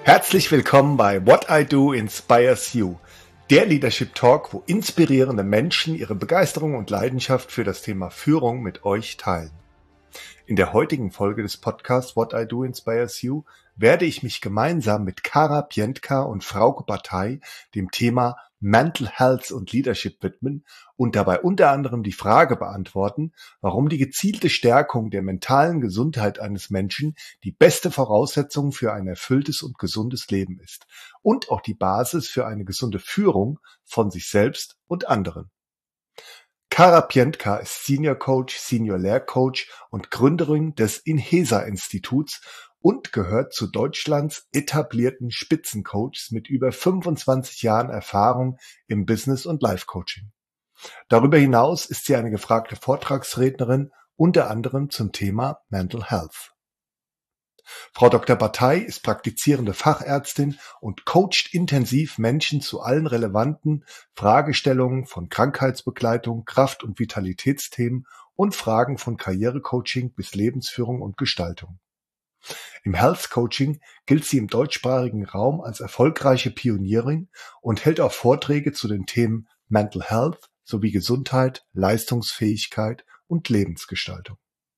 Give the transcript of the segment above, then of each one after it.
Herzlich willkommen bei What I Do Inspires You, der Leadership Talk, wo inspirierende Menschen ihre Begeisterung und Leidenschaft für das Thema Führung mit euch teilen. In der heutigen Folge des Podcasts What I Do Inspires You werde ich mich gemeinsam mit Kara Piętka und Frauke Batay dem Thema Mental Health und Leadership widmen und dabei unter anderem die Frage beantworten, warum die gezielte Stärkung der mentalen Gesundheit eines Menschen die beste Voraussetzung für ein erfülltes und gesundes Leben ist und auch die Basis für eine gesunde Führung von sich selbst und anderen. Kara Piętka ist Senior Coach, Senior Lehrcoach und Gründerin des Inhesa-Instituts und gehört zu Deutschlands etablierten Spitzencoaches mit über 25 Jahren Erfahrung im Business- und Life-Coaching. Darüber hinaus ist sie eine gefragte Vortragsrednerin, unter anderem zum Thema Mental Health. Frau Dr. Batay ist praktizierende Fachärztin und coacht intensiv Menschen zu allen relevanten Fragestellungen von Krankheitsbegleitung, Kraft- und Vitalitätsthemen und Fragen von Karrierecoaching bis Lebensführung und Gestaltung. Im Health Coaching gilt sie im deutschsprachigen Raum als erfolgreiche Pionierin und hält auch Vorträge zu den Themen Mental Health sowie Gesundheit, Leistungsfähigkeit und Lebensgestaltung.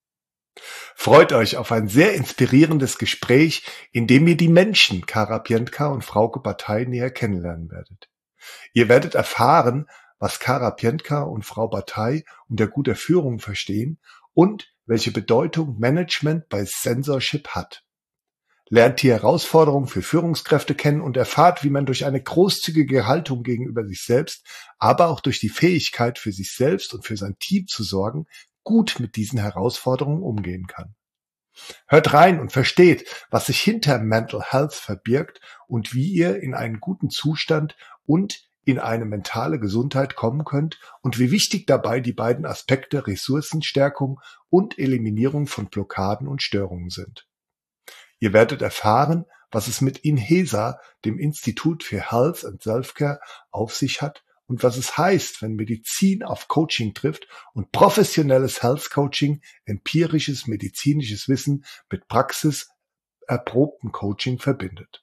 Freut euch auf ein sehr inspirierendes Gespräch, in dem ihr die Menschen Kara Piętka und Frauke Batay näher kennenlernen werdet. Ihr werdet erfahren, was Kara Piętka und Frau Batay unter guter Führung verstehen und welche Bedeutung Management bei Censorship hat. Lernt die Herausforderungen für Führungskräfte kennen und erfahrt, wie man durch eine großzügige Haltung gegenüber sich selbst, aber auch durch die Fähigkeit für sich selbst und für sein Team zu sorgen, gut mit diesen Herausforderungen umgehen kann. Hört rein und versteht, was sich hinter Mental Health verbirgt und wie ihr in einen guten Zustand und in eine mentale Gesundheit kommen könnt und wie wichtig dabei die beiden Aspekte Ressourcenstärkung und Eliminierung von Blockaden und Störungen sind. Ihr werdet erfahren, was es mit Inhesa, dem Institut für Health and Self-Care, auf sich hat und was es heißt, wenn Medizin auf Coaching trifft und professionelles Health Coaching, empirisches medizinisches Wissen mit praxiserprobtem Coaching verbindet.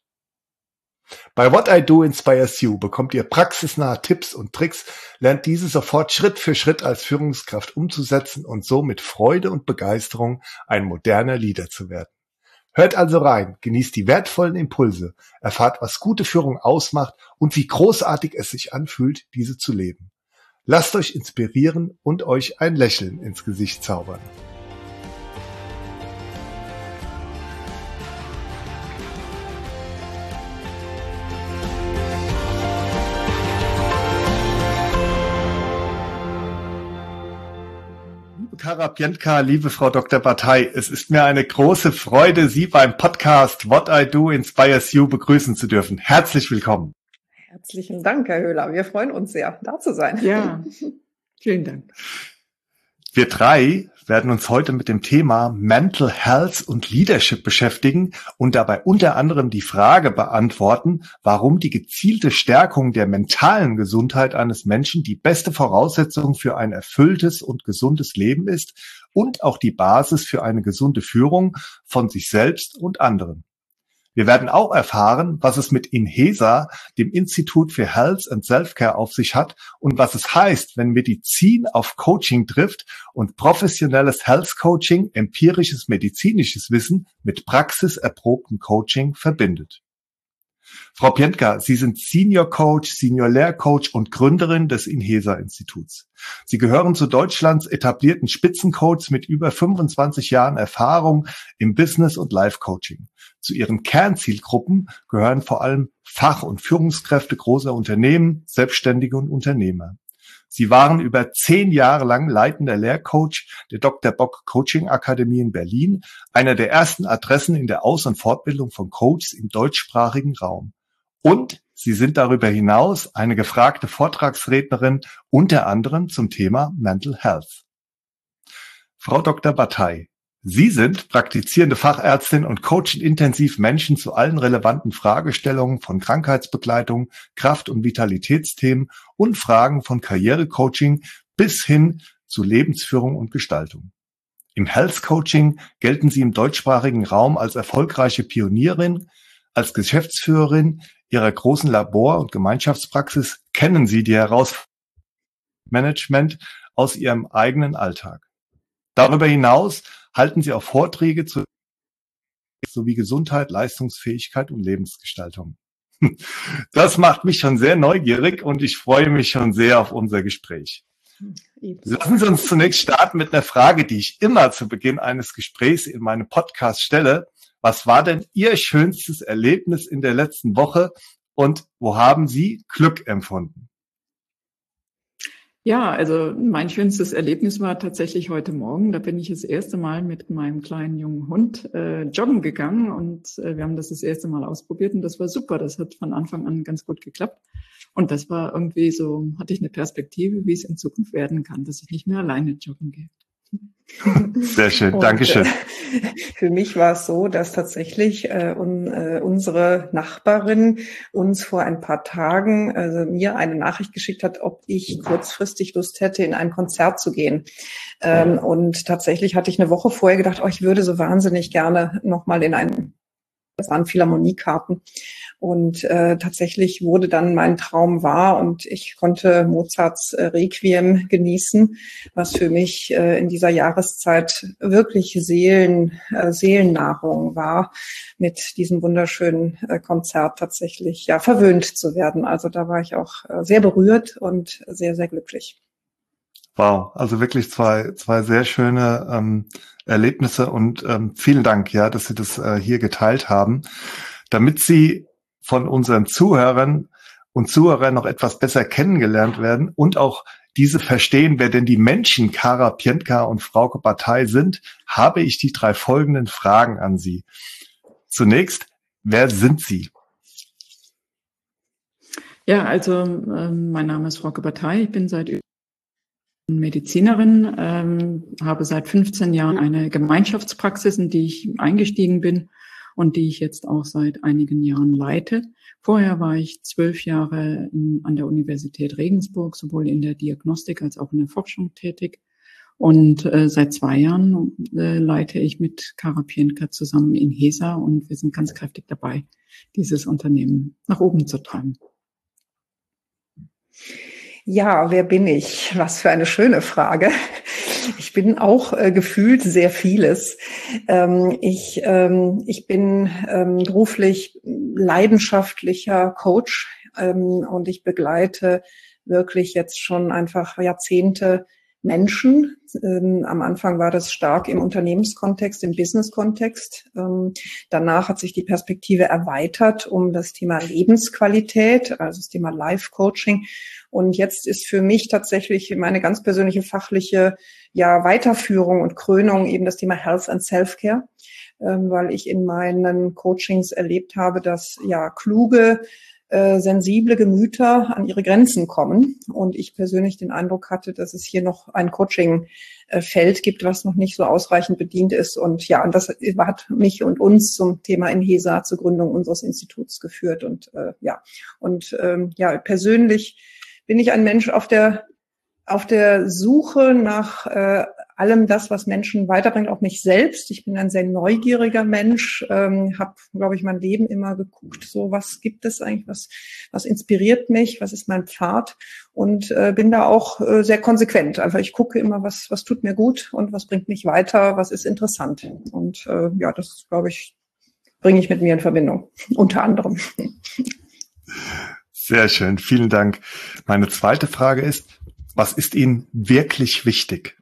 Bei What I Do Inspires You bekommt ihr praxisnahe Tipps und Tricks, lernt diese sofort Schritt für Schritt als Führungskraft umzusetzen und so mit Freude und Begeisterung ein moderner Leader zu werden. Hört also rein, genießt die wertvollen Impulse, erfahrt, was gute Führung ausmacht und wie großartig es sich anfühlt, diese zu leben. Lasst euch inspirieren und euch ein Lächeln ins Gesicht zaubern. Kara Piętka, liebe Frau Dr. Batay, es ist mir eine große Freude, Sie beim Podcast What I Do Inspires You begrüßen zu dürfen. Herzlich willkommen. Herzlichen Dank, Herr Höhler. Wir freuen uns sehr, da zu sein. Ja, vielen Dank. Wir drei werden uns heute mit dem Thema Mental Health und Leadership beschäftigen und dabei unter anderem die Frage beantworten, warum die gezielte Stärkung der mentalen Gesundheit eines Menschen die beste Voraussetzung für ein erfülltes und gesundes Leben ist und auch die Basis für eine gesunde Führung von sich selbst und anderen. Wir werden auch erfahren, was es mit Inhesa, dem Institut für Health and Self-Care, auf sich hat und was es heißt, wenn Medizin auf Coaching trifft und professionelles Health Coaching, empirisches medizinisches Wissen mit praxiserprobtem Coaching verbindet. Frau Piętka, Sie sind Senior Coach, Senior Lehrcoach und Gründerin des Inhesa-Instituts. Sie gehören zu Deutschlands etablierten Spitzencoaches mit über 25 Jahren Erfahrung im Business- und Life-Coaching. Zu Ihren Kernzielgruppen gehören vor allem Fach- und Führungskräfte großer Unternehmen, Selbstständige und Unternehmer. Sie waren über 10 Jahre lang leitender Lehrcoach der Dr. Bock Coaching Akademie in Berlin, einer der ersten Adressen in der Aus- und Fortbildung von Coaches im deutschsprachigen Raum. Und Sie sind darüber hinaus eine gefragte Vortragsrednerin, unter anderem zum Thema Mental Health. Frau Dr. Batay, Sie sind praktizierende Fachärztin und coachen intensiv Menschen zu allen relevanten Fragestellungen von Krankheitsbegleitung, Kraft- und Vitalitätsthemen und Fragen von Karrierecoaching bis hin zu Lebensführung und Gestaltung. Im Health Coaching gelten Sie im deutschsprachigen Raum als erfolgreiche Pionierin, Als Geschäftsführerin Ihrer großen Labor- und Gemeinschaftspraxis kennen Sie die Herausforderungen Management aus Ihrem eigenen Alltag. Darüber hinaus halten Sie auch Vorträge sowie Gesundheit, Leistungsfähigkeit und Lebensgestaltung. Das macht mich schon sehr neugierig und ich freue mich schon sehr auf unser Gespräch. Lassen Sie uns zunächst starten mit einer Frage, die ich immer zu Beginn eines Gesprächs in meinem Podcast stelle. Was war denn Ihr schönstes Erlebnis in der letzten Woche und wo haben Sie Glück empfunden? Ja, also mein schönstes Erlebnis war tatsächlich heute Morgen. Da bin ich das erste Mal mit meinem kleinen jungen Hund joggen gegangen und wir haben das erste Mal ausprobiert und das war super. Das hat von Anfang an ganz gut geklappt. Und das war irgendwie so, hatte ich eine Perspektive, wie es in Zukunft werden kann, dass ich nicht mehr alleine joggen gehe. Sehr schön, Dankeschön. Für mich war es so, dass tatsächlich unsere Nachbarin uns vor ein paar Tagen, mir eine Nachricht geschickt hat, ob ich kurzfristig Lust hätte, in ein Konzert zu gehen. Und tatsächlich hatte ich eine Woche vorher gedacht, ich würde so wahnsinnig gerne nochmal das waren Philharmoniekarten. Und tatsächlich wurde dann mein Traum wahr und ich konnte Mozarts Requiem genießen, was für mich in dieser Jahreszeit wirklich Seelennahrung war, mit diesem wunderschönen Konzert tatsächlich verwöhnt zu werden. Also da war ich auch sehr berührt und sehr, sehr glücklich. Wow, also wirklich zwei sehr schöne Erlebnisse und vielen Dank, dass Sie das hier geteilt haben. Damit Sie von unseren Zuhörern und Zuhörern noch etwas besser kennengelernt werden und auch diese verstehen, wer denn die Menschen Kara Piętka und Frauke Bataille sind, habe ich die 3 folgenden Fragen an Sie. Zunächst, wer sind Sie? Ja, also mein Name ist Frauke Bataille. Ich bin Medizinerin, habe seit 15 Jahren eine Gemeinschaftspraxis, in die ich eingestiegen bin und die ich jetzt auch seit einigen Jahren leite. Vorher war ich 12 Jahre an der Universität Regensburg, sowohl in der Diagnostik als auch in der Forschung tätig. Und seit 2 Jahren leite ich mit Kara Piętka zusammen in HESA und wir sind ganz kräftig dabei, dieses Unternehmen nach oben zu treiben. Ja, wer bin ich? Was für eine schöne Frage. Ich bin auch gefühlt sehr vieles. Ich bin beruflich leidenschaftlicher Coach und ich begleite wirklich jetzt schon einfach Jahrzehnte Menschen. Am Anfang war das stark im Unternehmenskontext, im Business-Kontext. Danach hat sich die Perspektive erweitert um das Thema Lebensqualität, also das Thema Life-Coaching. Und jetzt ist für mich tatsächlich meine ganz persönliche fachliche Weiterführung und Krönung eben das Thema Health and Self-Care, weil ich in meinen Coachings erlebt habe, dass kluge, sensible Gemüter an ihre Grenzen kommen. Und ich persönlich den Eindruck hatte, dass es hier noch ein Coaching-Feld gibt, was noch nicht so ausreichend bedient ist. Und und das hat mich und uns zum Thema INHESA zur Gründung unseres Instituts geführt. Und persönlich bin ich ein Mensch auf der Suche nach allem das, was Menschen weiterbringt, auch mich selbst. Ich bin ein sehr neugieriger Mensch, habe, glaube ich, mein Leben immer geguckt, so was gibt es eigentlich, was inspiriert mich, was ist mein Pfad und bin da auch sehr konsequent. Einfach ich gucke immer, was tut mir gut und was bringt mich weiter, was ist interessant. Und das, glaube ich, bringe ich mit mir in Verbindung, unter anderem. Sehr schön, vielen Dank. Meine zweite Frage ist, was ist Ihnen wirklich wichtig?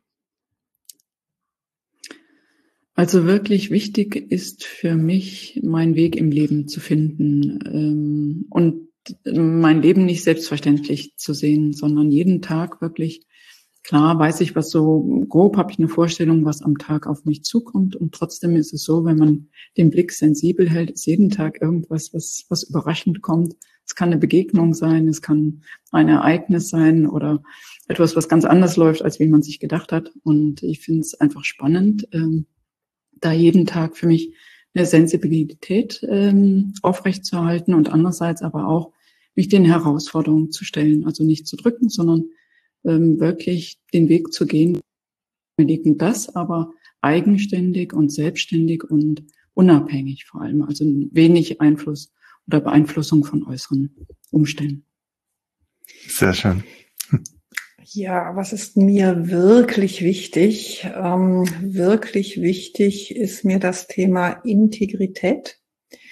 Also wirklich wichtig ist für mich, meinen Weg im Leben zu finden und mein Leben nicht selbstverständlich zu sehen, sondern jeden Tag wirklich, klar weiß ich, was so grob habe ich eine Vorstellung, was am Tag auf mich zukommt und trotzdem ist es so, wenn man den Blick sensibel hält, ist jeden Tag irgendwas, was überraschend kommt. Es kann eine Begegnung sein, es kann ein Ereignis sein oder etwas, was ganz anders läuft, als wie man sich gedacht hat. Und ich finde es einfach spannend, da jeden Tag für mich eine Sensibilität aufrechtzuerhalten und andererseits aber auch mich den Herausforderungen zu stellen. Also nicht zu drücken, sondern wirklich den Weg zu gehen. Wir liegen das aber eigenständig und selbstständig und unabhängig vor allem, also wenig Einfluss oder Beeinflussung von äußeren Umständen. Sehr schön. Ja, was ist mir wirklich wichtig? Wirklich wichtig ist mir das Thema Integrität.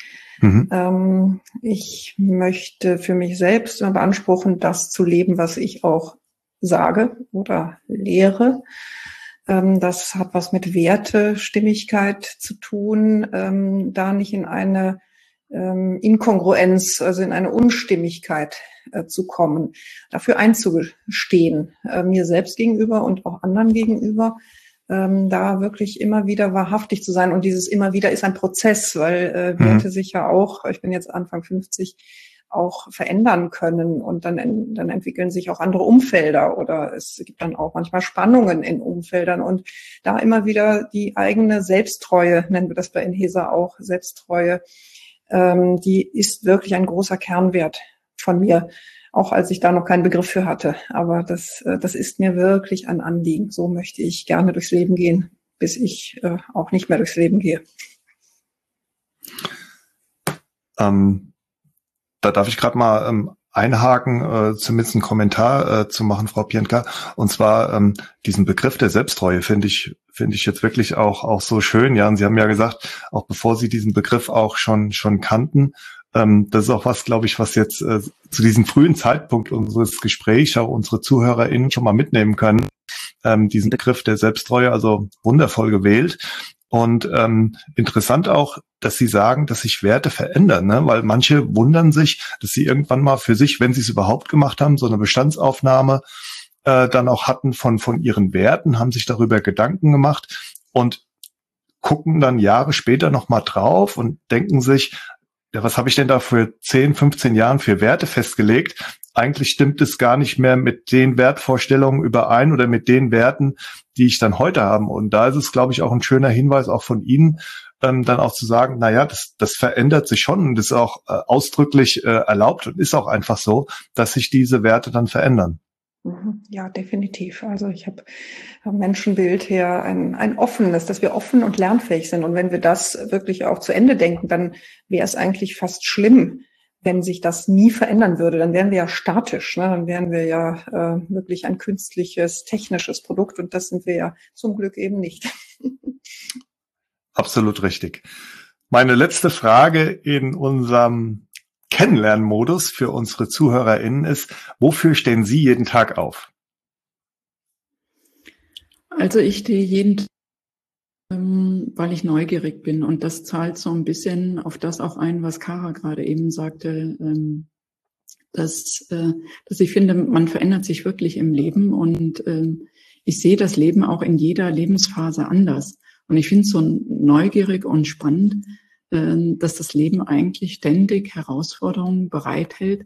Ich möchte für mich selbst immer beanspruchen, das zu leben, was ich auch sage oder lehre. Das hat was mit Wertestimmigkeit zu tun, da nicht in eine Inkongruenz, also in eine Unstimmigkeit zu kommen, dafür einzustehen, mir selbst gegenüber und auch anderen gegenüber, da wirklich immer wieder wahrhaftig zu sein. Und dieses immer wieder ist ein Prozess, weil Werte sich ja auch, ich bin jetzt Anfang 50, auch verändern können und dann entwickeln sich auch andere Umfelder oder es gibt dann auch manchmal Spannungen in Umfeldern und da immer wieder die eigene Selbsttreue, nennen wir das bei Inhesa auch, Selbsttreue, die ist wirklich ein großer Kernwert von mir, auch als ich da noch keinen Begriff für hatte. Aber das ist mir wirklich ein Anliegen. So möchte ich gerne durchs Leben gehen, bis ich auch nicht mehr durchs Leben gehe. Da darf ich gerade mal einhaken, zumindest einen Kommentar zu machen, Frau Pientka. Und zwar diesen Begriff der Selbsttreue finde ich jetzt wirklich auch so schön. Ja, und Sie haben ja gesagt, auch bevor Sie diesen Begriff auch schon kannten, das ist auch was, glaube ich, was jetzt zu diesem frühen Zeitpunkt unseres Gesprächs auch unsere ZuhörerInnen schon mal mitnehmen können. Diesen Begriff der Selbsttreue, also wundervoll gewählt. Und interessant auch, dass Sie sagen, dass sich Werte verändern, ne? Weil manche wundern sich, dass sie irgendwann mal für sich, wenn sie es überhaupt gemacht haben, so eine Bestandsaufnahme dann auch hatten von ihren Werten, haben sich darüber Gedanken gemacht und gucken dann Jahre später nochmal drauf und denken sich, ja, was habe ich denn da für 10, 15 Jahren für Werte festgelegt? Eigentlich stimmt es gar nicht mehr mit den Wertvorstellungen überein oder mit den Werten, die ich dann heute habe. Und da ist es, glaube ich, auch ein schöner Hinweis auch von Ihnen, dann auch zu sagen, na ja, das verändert sich schon und ist auch ausdrücklich erlaubt und ist auch einfach so, dass sich diese Werte dann verändern. Ja, definitiv. Also ich habe am Menschenbild her ein offenes, dass wir offen und lernfähig sind. Und wenn wir das wirklich auch zu Ende denken, dann wäre es eigentlich fast schlimm, wenn sich das nie verändern würde. Dann wären wir ja statisch, ne? Dann wären wir ja wirklich ein künstliches, technisches Produkt. Und das sind wir ja zum Glück eben nicht. Absolut richtig. Meine letzte Frage in unserem Kennenlernmodus für unsere ZuhörerInnen ist, wofür stehen Sie jeden Tag auf? Also ich stehe jeden Tag, weil ich neugierig bin und das zahlt so ein bisschen auf das auch ein, was Kara gerade eben sagte, dass ich finde, man verändert sich wirklich im Leben und ich sehe das Leben auch in jeder Lebensphase anders. Und ich finde es so neugierig und spannend, dass das Leben eigentlich ständig Herausforderungen bereithält,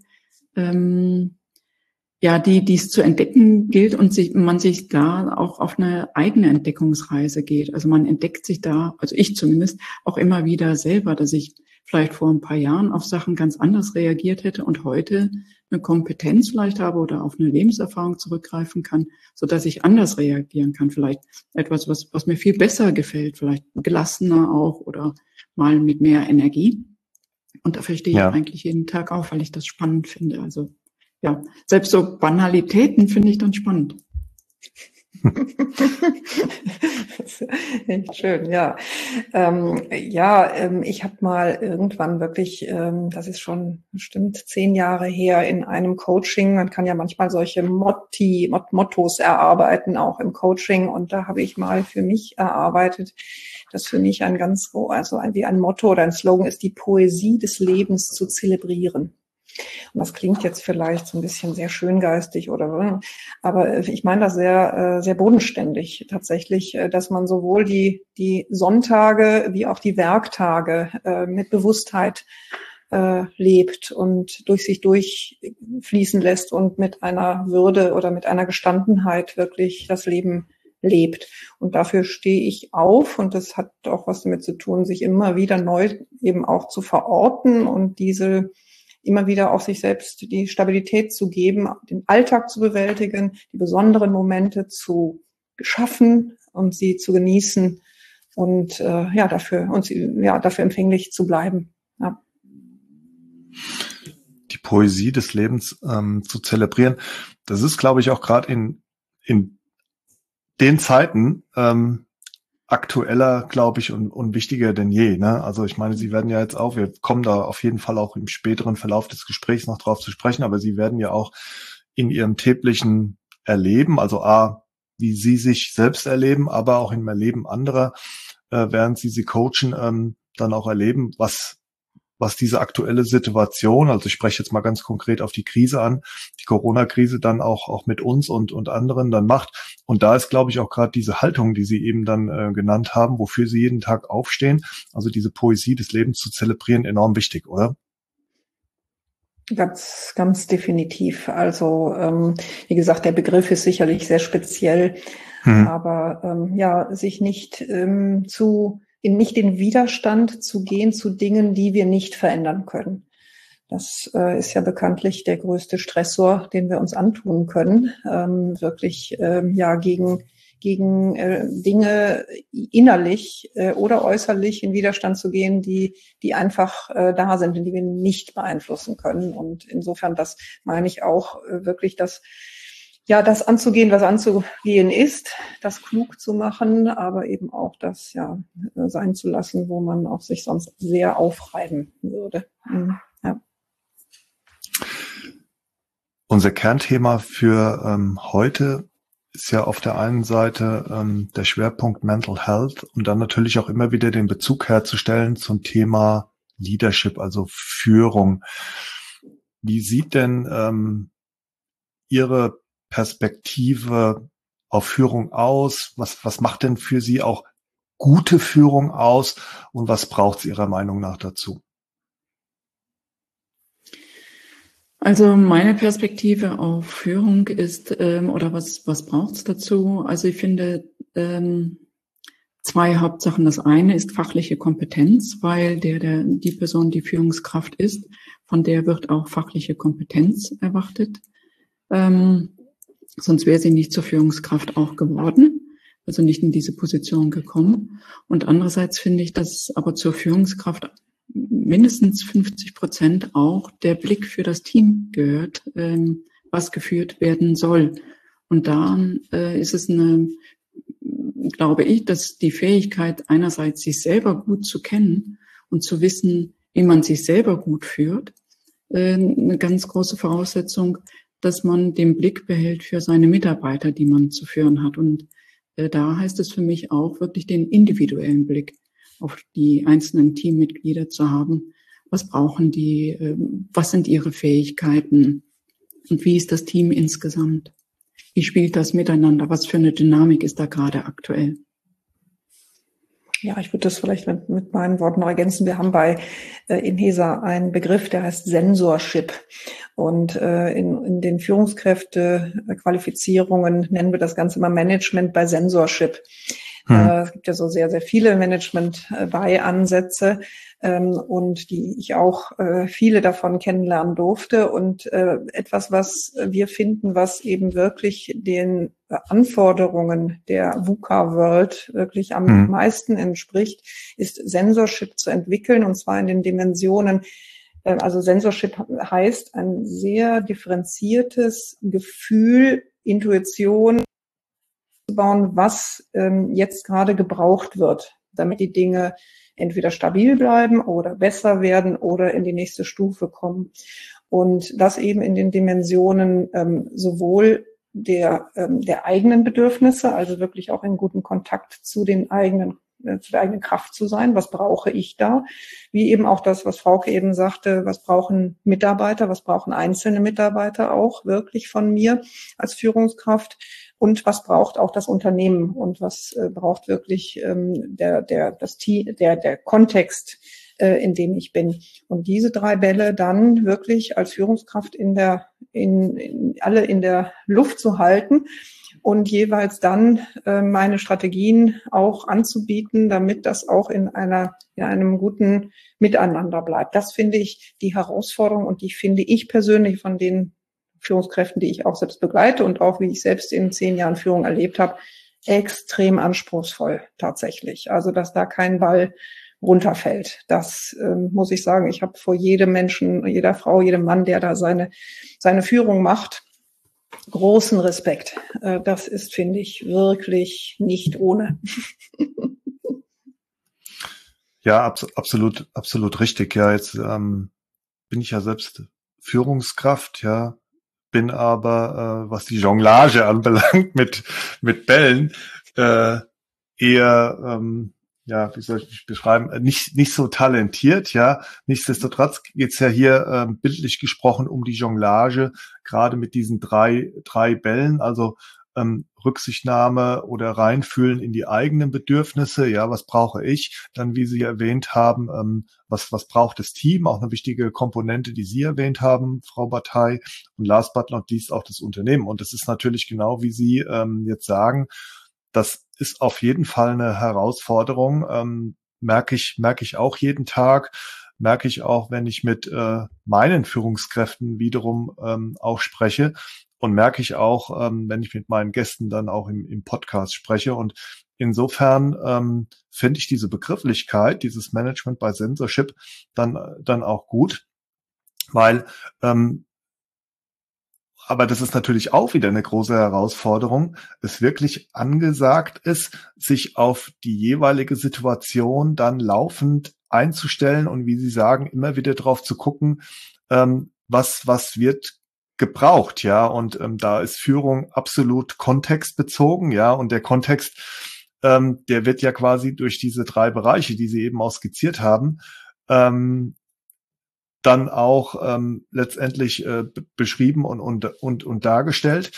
die es zu entdecken gilt und man sich da auch auf eine eigene Entdeckungsreise geht. Also man entdeckt sich da, also ich zumindest, auch immer wieder selber, dass ich vielleicht vor ein paar Jahren auf Sachen ganz anders reagiert hätte und heute eine Kompetenz vielleicht habe oder auf eine Lebenserfahrung zurückgreifen kann, so dass ich anders reagieren kann. Vielleicht etwas, was mir viel besser gefällt, vielleicht gelassener auch oder mal mit mehr Energie. Und dafür stehe ich eigentlich jeden Tag auf, weil ich das spannend finde. Also ja, selbst so Banalitäten finde ich dann spannend. Das ist echt schön, ja. Ich habe mal irgendwann wirklich, das ist schon bestimmt 10 Jahre her, in einem Coaching, man kann ja manchmal solche Mottos erarbeiten, auch im Coaching, und da habe ich mal für mich erarbeitet, dass für mich wie ein Motto oder ein Slogan ist, die Poesie des Lebens zu zelebrieren. Und das klingt jetzt vielleicht so ein bisschen sehr schöngeistig aber ich meine das sehr, sehr bodenständig tatsächlich, dass man sowohl die Sonntage wie auch die Werktage mit Bewusstheit lebt und durch sich durchfließen lässt und mit einer Würde oder mit einer Gestandenheit wirklich das Leben lebt. Und dafür stehe ich auf und das hat auch was damit zu tun, sich immer wieder neu eben auch zu verorten und immer wieder auch sich selbst die Stabilität zu geben, den Alltag zu bewältigen, die besonderen Momente zu schaffen und sie zu genießen und dafür empfänglich zu bleiben. Ja. Die Poesie des Lebens zu zelebrieren, das ist, glaube ich, auch gerade in den Zeiten aktueller, glaube ich, und wichtiger denn je. Ne? Also ich meine, Sie werden ja jetzt auch, wir kommen da auf jeden Fall auch im späteren Verlauf des Gesprächs noch drauf zu sprechen, aber Sie werden ja auch in Ihrem täglichen Erleben, also wie Sie sich selbst erleben, aber auch im Erleben anderer, während Sie coachen, dann auch erleben, was diese aktuelle Situation, also ich spreche jetzt mal ganz konkret auf die Krise an, die Corona-Krise dann auch mit uns und anderen dann macht. Und da ist, glaube ich, auch gerade diese Haltung, die Sie eben dann genannt haben, wofür Sie jeden Tag aufstehen, also diese Poesie des Lebens zu zelebrieren, enorm wichtig, oder? Ganz, ganz definitiv. Also wie gesagt, der Begriff ist sicherlich sehr speziell, aber sich nicht nicht in Widerstand zu gehen zu Dingen, die wir nicht verändern können. Das ist ja bekanntlich der größte Stressor, den wir uns antun können, wirklich gegen Dinge innerlich oder äußerlich in Widerstand zu gehen, die einfach da sind und die wir nicht beeinflussen können. Und insofern, das meine ich auch wirklich, das anzugehen, was anzugehen ist, das klug zu machen, aber eben auch das sein zu lassen, wo man auch sich sonst sehr aufreiben würde. Ja. Unser Kernthema für heute ist ja auf der einen Seite der Schwerpunkt Mental Health und dann natürlich auch immer wieder den Bezug herzustellen zum Thema Leadership, also Führung. Wie sieht denn Ihre Perspektive auf Führung aus? Was macht denn für Sie auch gute Führung aus und was braucht es Ihrer Meinung nach dazu? Also meine Perspektive auf Führung ist, oder was braucht es dazu? Also ich finde zwei Hauptsachen. Das eine ist fachliche Kompetenz, weil die Person, die Führungskraft ist, von der wird auch fachliche Kompetenz erwartet. Sonst wäre sie nicht zur Führungskraft auch geworden, also nicht in diese Position gekommen. Und andererseits finde ich, dass aber zur Führungskraft mindestens 50% auch der Blick für das Team gehört, was geführt werden soll. Und da ist es glaube ich, dass die Fähigkeit einerseits sich selber gut zu kennen und zu wissen, wie man sich selber gut führt, eine ganz große Voraussetzung, dass man den Blick behält für seine Mitarbeiter, die man zu führen hat. Und da heißt es für mich auch wirklich den individuellen Blick auf die einzelnen Teammitglieder zu haben. Was brauchen die? Was sind ihre Fähigkeiten? Und wie ist das Team insgesamt? Wie spielt das miteinander? Was für eine Dynamik ist da gerade aktuell? Ja, ich würde das vielleicht mit meinen Worten noch ergänzen. Wir haben bei Inhesa einen Begriff, der heißt Sensorship. Und in den Führungskräfte-Qualifizierungen nennen wir das Ganze immer Management by Sensorship. Es gibt ja so sehr, sehr viele Management-by-Ansätze und die ich auch viele davon kennenlernen durfte. Und etwas, was wir finden, was eben wirklich den Anforderungen der VUCA-World wirklich am meisten entspricht, ist Sensorship zu entwickeln, und zwar in den Dimensionen. Also Sensorship heißt ein sehr differenziertes Gefühl, Intuition bauen, was jetzt gerade gebraucht wird, damit die Dinge entweder stabil bleiben oder besser werden oder in die nächste Stufe kommen. Und das eben in den Dimensionen sowohl der eigenen Bedürfnisse, also wirklich auch in guten Kontakt zu der eigenen Kraft zu sein. Was brauche ich da? Wie eben auch das, was Frauke eben sagte, was brauchen Mitarbeiter, was brauchen einzelne Mitarbeiter auch wirklich von mir als Führungskraft? Und was braucht auch das Unternehmen? Und was braucht wirklich der Kontext, in dem ich bin? Und diese drei Bälle dann wirklich als Führungskraft alle in der Luft zu halten und jeweils dann meine Strategien auch anzubieten, damit das auch in einem guten Miteinander bleibt. Das finde ich die Herausforderung, und die finde ich persönlich von den Führungskräften, die ich auch selbst begleite und auch wie ich selbst in 10 Jahren Führung erlebt habe, extrem anspruchsvoll tatsächlich. Also dass da kein Ball runterfällt. Das muss ich sagen. Ich habe vor jedem Menschen, jeder Frau, jedem Mann, der da seine Führung macht, großen Respekt. Das ist, finde ich, wirklich nicht ohne. Ja, absolut richtig. Ja, jetzt bin ich ja selbst Führungskraft, ja, bin aber, was die Jonglage anbelangt mit Bällen, eher, ja, wie soll ich mich beschreiben, nicht so talentiert, ja. Nichtsdestotrotz geht's ja hier bildlich gesprochen um die Jonglage, gerade mit diesen drei Bällen, also Rücksichtnahme oder reinfühlen in die eigenen Bedürfnisse. Ja, was brauche ich? Dann, wie Sie erwähnt haben, was braucht das Team? Auch eine wichtige Komponente, die Sie erwähnt haben, Frau Bataille. Und last but not least auch das Unternehmen. Und das ist natürlich genau, wie Sie jetzt sagen, das ist auf jeden Fall eine Herausforderung. Merke ich auch jeden Tag. Merke ich auch, wenn ich mit meinen Führungskräften wiederum auch spreche. Und merke ich auch, wenn ich mit meinen Gästen dann auch im Podcast spreche. Und insofern finde ich diese Begrifflichkeit, dieses Management by Censorship dann auch gut, weil aber das ist natürlich auch wieder eine große Herausforderung, es wirklich angesagt ist, sich auf die jeweilige Situation dann laufend einzustellen und, wie Sie sagen, immer wieder drauf zu gucken, was wird gebraucht, ja, und da ist Führung absolut kontextbezogen, ja, und der Kontext, der wird ja quasi durch diese 3 Bereiche, die Sie eben auch skizziert haben, dann auch letztendlich beschrieben und dargestellt.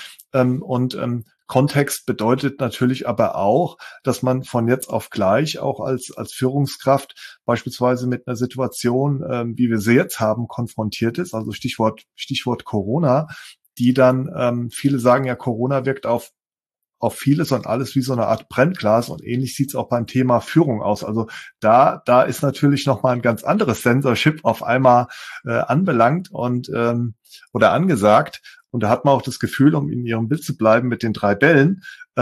Kontext bedeutet natürlich aber auch, dass man von jetzt auf gleich auch als Führungskraft beispielsweise mit einer Situation, wie wir sie jetzt haben, konfrontiert ist, also Stichwort Corona, die dann, viele sagen ja, Corona wirkt auf vieles und alles wie so eine Art Brennglas, und ähnlich sieht's auch beim Thema Führung aus. Also da ist natürlich noch mal ein ganz anderes Censorship auf einmal anbelangt und oder angesagt. Und da hat man auch das Gefühl, um in Ihrem Bild zu bleiben mit den 3 Bällen,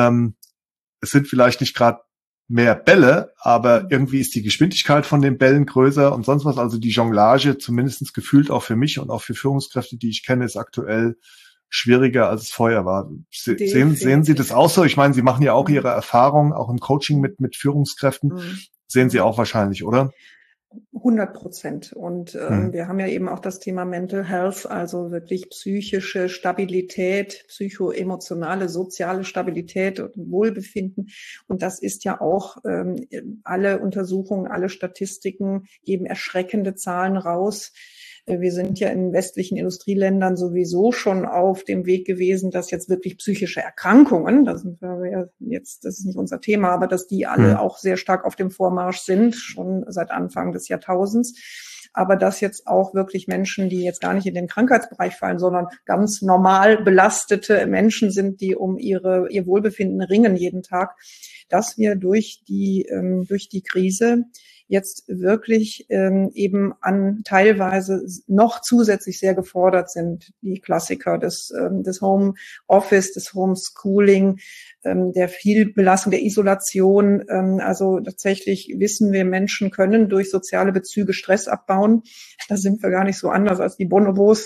es sind vielleicht nicht gerade mehr Bälle, aber irgendwie ist die Geschwindigkeit von den Bällen größer und sonst was. Also die Jonglage, zumindest gefühlt auch für mich und auch für Führungskräfte, die ich kenne, ist aktuell schwieriger, als es vorher war. Sehen Sie das auch so? Ich meine, Sie machen ja auch Ihre Erfahrung, auch im Coaching mit Führungskräften. Sehen Sie auch wahrscheinlich, oder? 100%. Und wir haben ja eben auch das Thema Mental Health, also wirklich psychische Stabilität, psychoemotionale, soziale Stabilität und Wohlbefinden. Und das ist ja auch, alle Untersuchungen, alle Statistiken geben erschreckende Zahlen raus. Wir sind ja in westlichen Industrieländern sowieso schon auf dem Weg gewesen, dass jetzt wirklich psychische Erkrankungen, das ist nicht unser Thema, aber dass die alle auch sehr stark auf dem Vormarsch sind, schon seit Anfang des Jahrtausends. Aber dass jetzt auch wirklich Menschen, die jetzt gar nicht in den Krankheitsbereich fallen, sondern ganz normal belastete Menschen sind, die um ihr Wohlbefinden ringen jeden Tag, dass wir durch die Krise jetzt wirklich eben an teilweise noch zusätzlich sehr gefordert sind. Die Klassiker des Home Office, des Homeschooling, der Vielbelastung, der Isolation. Also tatsächlich wissen wir, Menschen können durch soziale Bezüge Stress abbauen. Da sind wir gar nicht so anders als die Bonobos.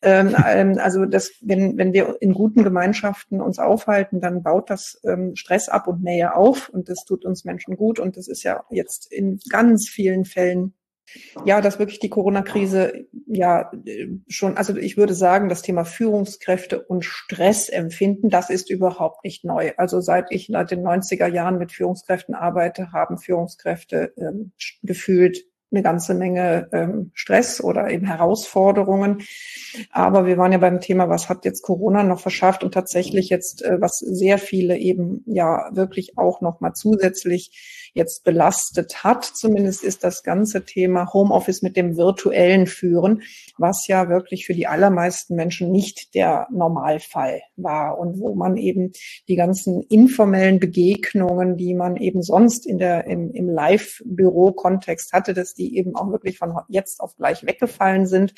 Also wenn wir in guten Gemeinschaften uns aufhalten, dann baut das Stress ab und Nähe auf, und das tut uns Menschen gut. Und das ist ja jetzt in ganz vielen Fällen, ja, dass wirklich die Corona-Krise ja schon, also ich würde sagen, das Thema Führungskräfte und Stressempfinden, das ist überhaupt nicht neu. Also seit den 90er Jahren mit Führungskräften arbeite, haben Führungskräfte gefühlt eine ganze Menge Stress oder eben Herausforderungen. Aber wir waren ja beim Thema, was hat jetzt Corona noch verschafft, und tatsächlich jetzt, was sehr viele eben ja wirklich auch noch mal zusätzlich jetzt belastet hat, zumindest ist das ganze Thema Homeoffice mit dem virtuellen Führen, was ja wirklich für die allermeisten Menschen nicht der Normalfall war und wo man eben die ganzen informellen Begegnungen, die man eben sonst im Live-Büro-Kontext hatte, dass die eben auch wirklich von jetzt auf gleich weggefallen sind.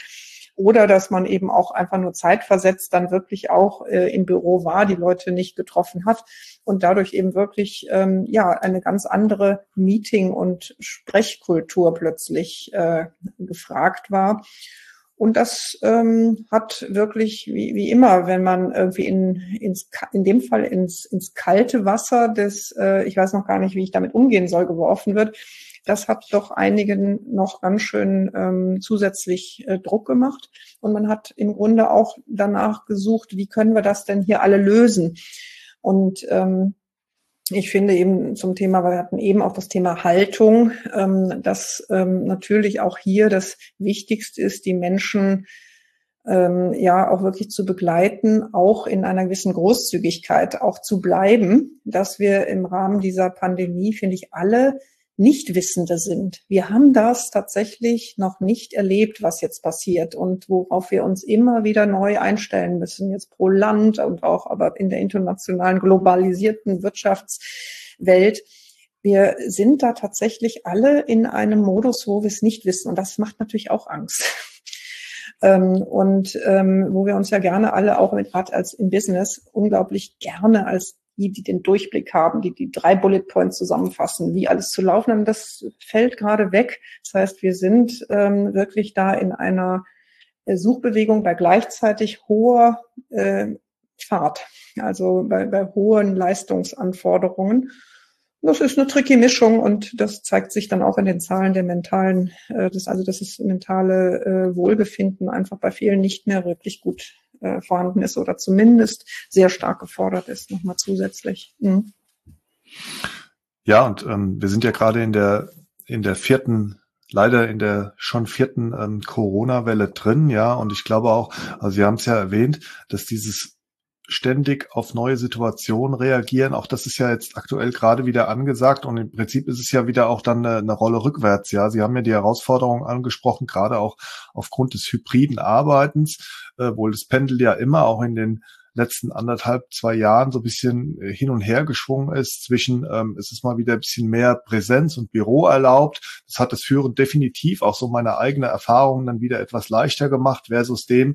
Oder dass man eben auch einfach nur zeitversetzt dann wirklich auch im Büro war, die Leute nicht getroffen hat und dadurch eben wirklich eine ganz andere Meeting- und Sprechkultur plötzlich gefragt war. Und das hat wirklich, wie immer, wenn man irgendwie in dem Fall ins kalte Wasser des, ich weiß noch gar nicht, wie ich damit umgehen soll, geworfen wird, das hat doch einigen noch ganz schön zusätzlich Druck gemacht. Und man hat im Grunde auch danach gesucht, wie können wir das denn hier alle lösen? Und ich finde eben zum Thema, wir hatten eben auch das Thema Haltung, dass natürlich auch hier das Wichtigste ist, die Menschen auch wirklich zu begleiten, auch in einer gewissen Großzügigkeit auch zu bleiben, dass wir im Rahmen dieser Pandemie, finde ich, alle Nichtwissende sind. Wir haben das tatsächlich noch nicht erlebt, was jetzt passiert und worauf wir uns immer wieder neu einstellen müssen, jetzt pro Land und auch aber in der internationalen globalisierten Wirtschaftswelt. Wir sind da tatsächlich alle in einem Modus, wo wir es nicht wissen und das macht natürlich auch Angst. Wo wir uns ja gerne alle auch gerade als im Business unglaublich gerne als die den Durchblick haben, die 3 Bullet Points zusammenfassen, wie alles zu laufen. Und das fällt gerade weg. Das heißt, wir sind wirklich da in einer Suchbewegung bei gleichzeitig hoher Fahrt, also bei hohen Leistungsanforderungen. Das ist eine tricky Mischung und das zeigt sich dann auch in den Zahlen der mentalen, dass das mentale Wohlbefinden einfach bei vielen nicht mehr wirklich gut vorhanden ist oder zumindest sehr stark gefordert ist, nochmal zusätzlich. Mhm. Ja, und wir sind ja gerade in der schon vierten Corona-Welle drin, ja, und ich glaube auch, also Sie haben es ja erwähnt, dass dieses ständig auf neue Situationen reagieren. Auch das ist ja jetzt aktuell gerade wieder angesagt und im Prinzip ist es ja wieder auch dann eine Rolle rückwärts. Ja, Sie haben ja die Herausforderungen angesprochen, gerade auch aufgrund des hybriden Arbeitens, wo das Pendel ja immer auch in den letzten 1,5-2 Jahren so ein bisschen hin und her geschwungen ist zwischen, es ist mal wieder ein bisschen mehr Präsenz und Büro erlaubt. Das hat das Führen definitiv auch so meine eigene Erfahrung dann wieder etwas leichter gemacht versus dem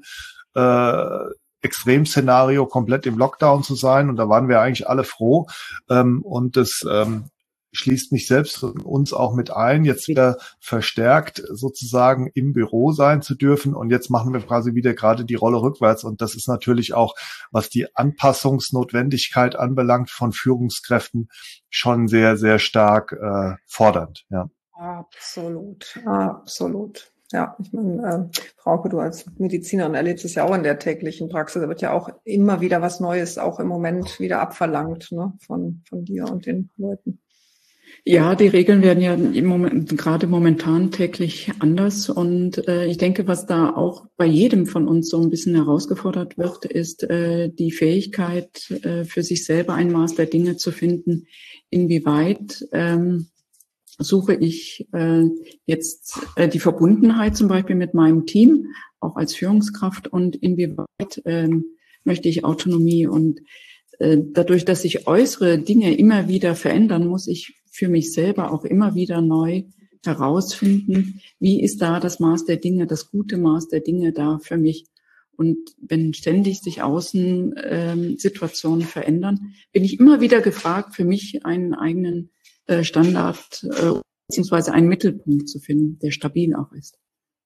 Extremszenario komplett im Lockdown zu sein und da waren wir eigentlich alle froh und das schließt mich selbst und uns auch mit ein, jetzt wieder verstärkt sozusagen im Büro sein zu dürfen und jetzt machen wir quasi wieder gerade die Rolle rückwärts und das ist natürlich auch, was die Anpassungsnotwendigkeit anbelangt von Führungskräften schon sehr, sehr stark fordernd. Ja. Absolut, absolut. Ja, ich meine, Frauke, du als Medizinerin erlebst es ja auch in der täglichen Praxis. Da wird ja auch immer wieder was Neues auch im Moment wieder abverlangt, ne, von dir und den Leuten. Ja, die Regeln werden ja im Moment, gerade momentan täglich anders. Und ich denke, was da auch bei jedem von uns so ein bisschen herausgefordert wird, ist die Fähigkeit, für sich selber ein Maß der Dinge zu finden, inwieweit suche ich jetzt die Verbundenheit zum Beispiel mit meinem Team, auch als Führungskraft, und inwieweit möchte ich Autonomie. Und dadurch, dass sich äußere Dinge immer wieder verändern, muss ich für mich selber auch immer wieder neu herausfinden, wie ist da das Maß der Dinge, das gute Maß der Dinge da für mich. Und wenn ständig sich Außensituationen verändern, bin ich immer wieder gefragt, für mich einen eigenen Standard beziehungsweise einen Mittelpunkt zu finden, der stabil auch ist.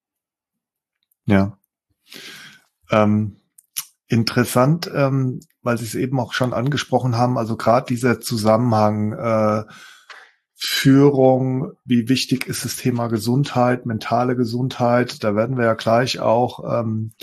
Ja. Interessant, weil Sie es eben auch schon angesprochen haben, also gerade dieser Zusammenhang Führung, wie wichtig ist das Thema Gesundheit, mentale Gesundheit, da werden wir ja gleich auch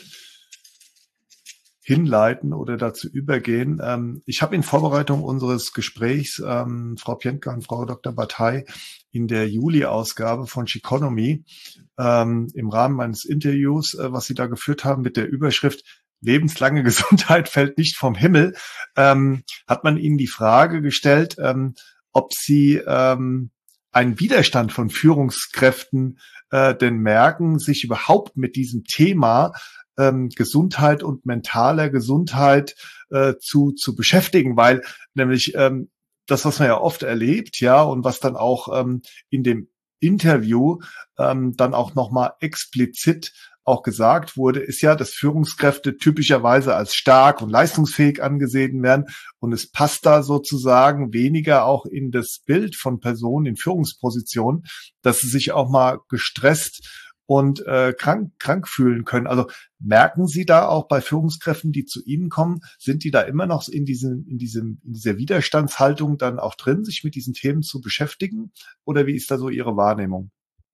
hinleiten oder dazu übergehen. Ich habe in Vorbereitung unseres Gesprächs Frau Pientka und Frau Dr. Bataille in der Juli-Ausgabe von Chiconomy im Rahmen meines Interviews, was Sie da geführt haben mit der Überschrift Lebenslange Gesundheit fällt nicht vom Himmel, hat man Ihnen die Frage gestellt, ob Sie einen Widerstand von Führungskräften denn merken, sich überhaupt mit diesem Thema Gesundheit und mentaler Gesundheit zu beschäftigen, weil nämlich das, was man ja oft erlebt, ja, und was dann auch in dem Interview dann auch nochmal explizit auch gesagt wurde, ist ja, dass Führungskräfte typischerweise als stark und leistungsfähig angesehen werden. Und es passt da sozusagen weniger auch in das Bild von Personen in Führungspositionen, dass sie sich auch mal gestresst und krank fühlen können. Also merken Sie da auch bei Führungskräften, die zu Ihnen kommen, sind die da immer noch in dieser Widerstandshaltung dann auch drin, sich mit diesen Themen zu beschäftigen? Oder wie ist da so Ihre Wahrnehmung?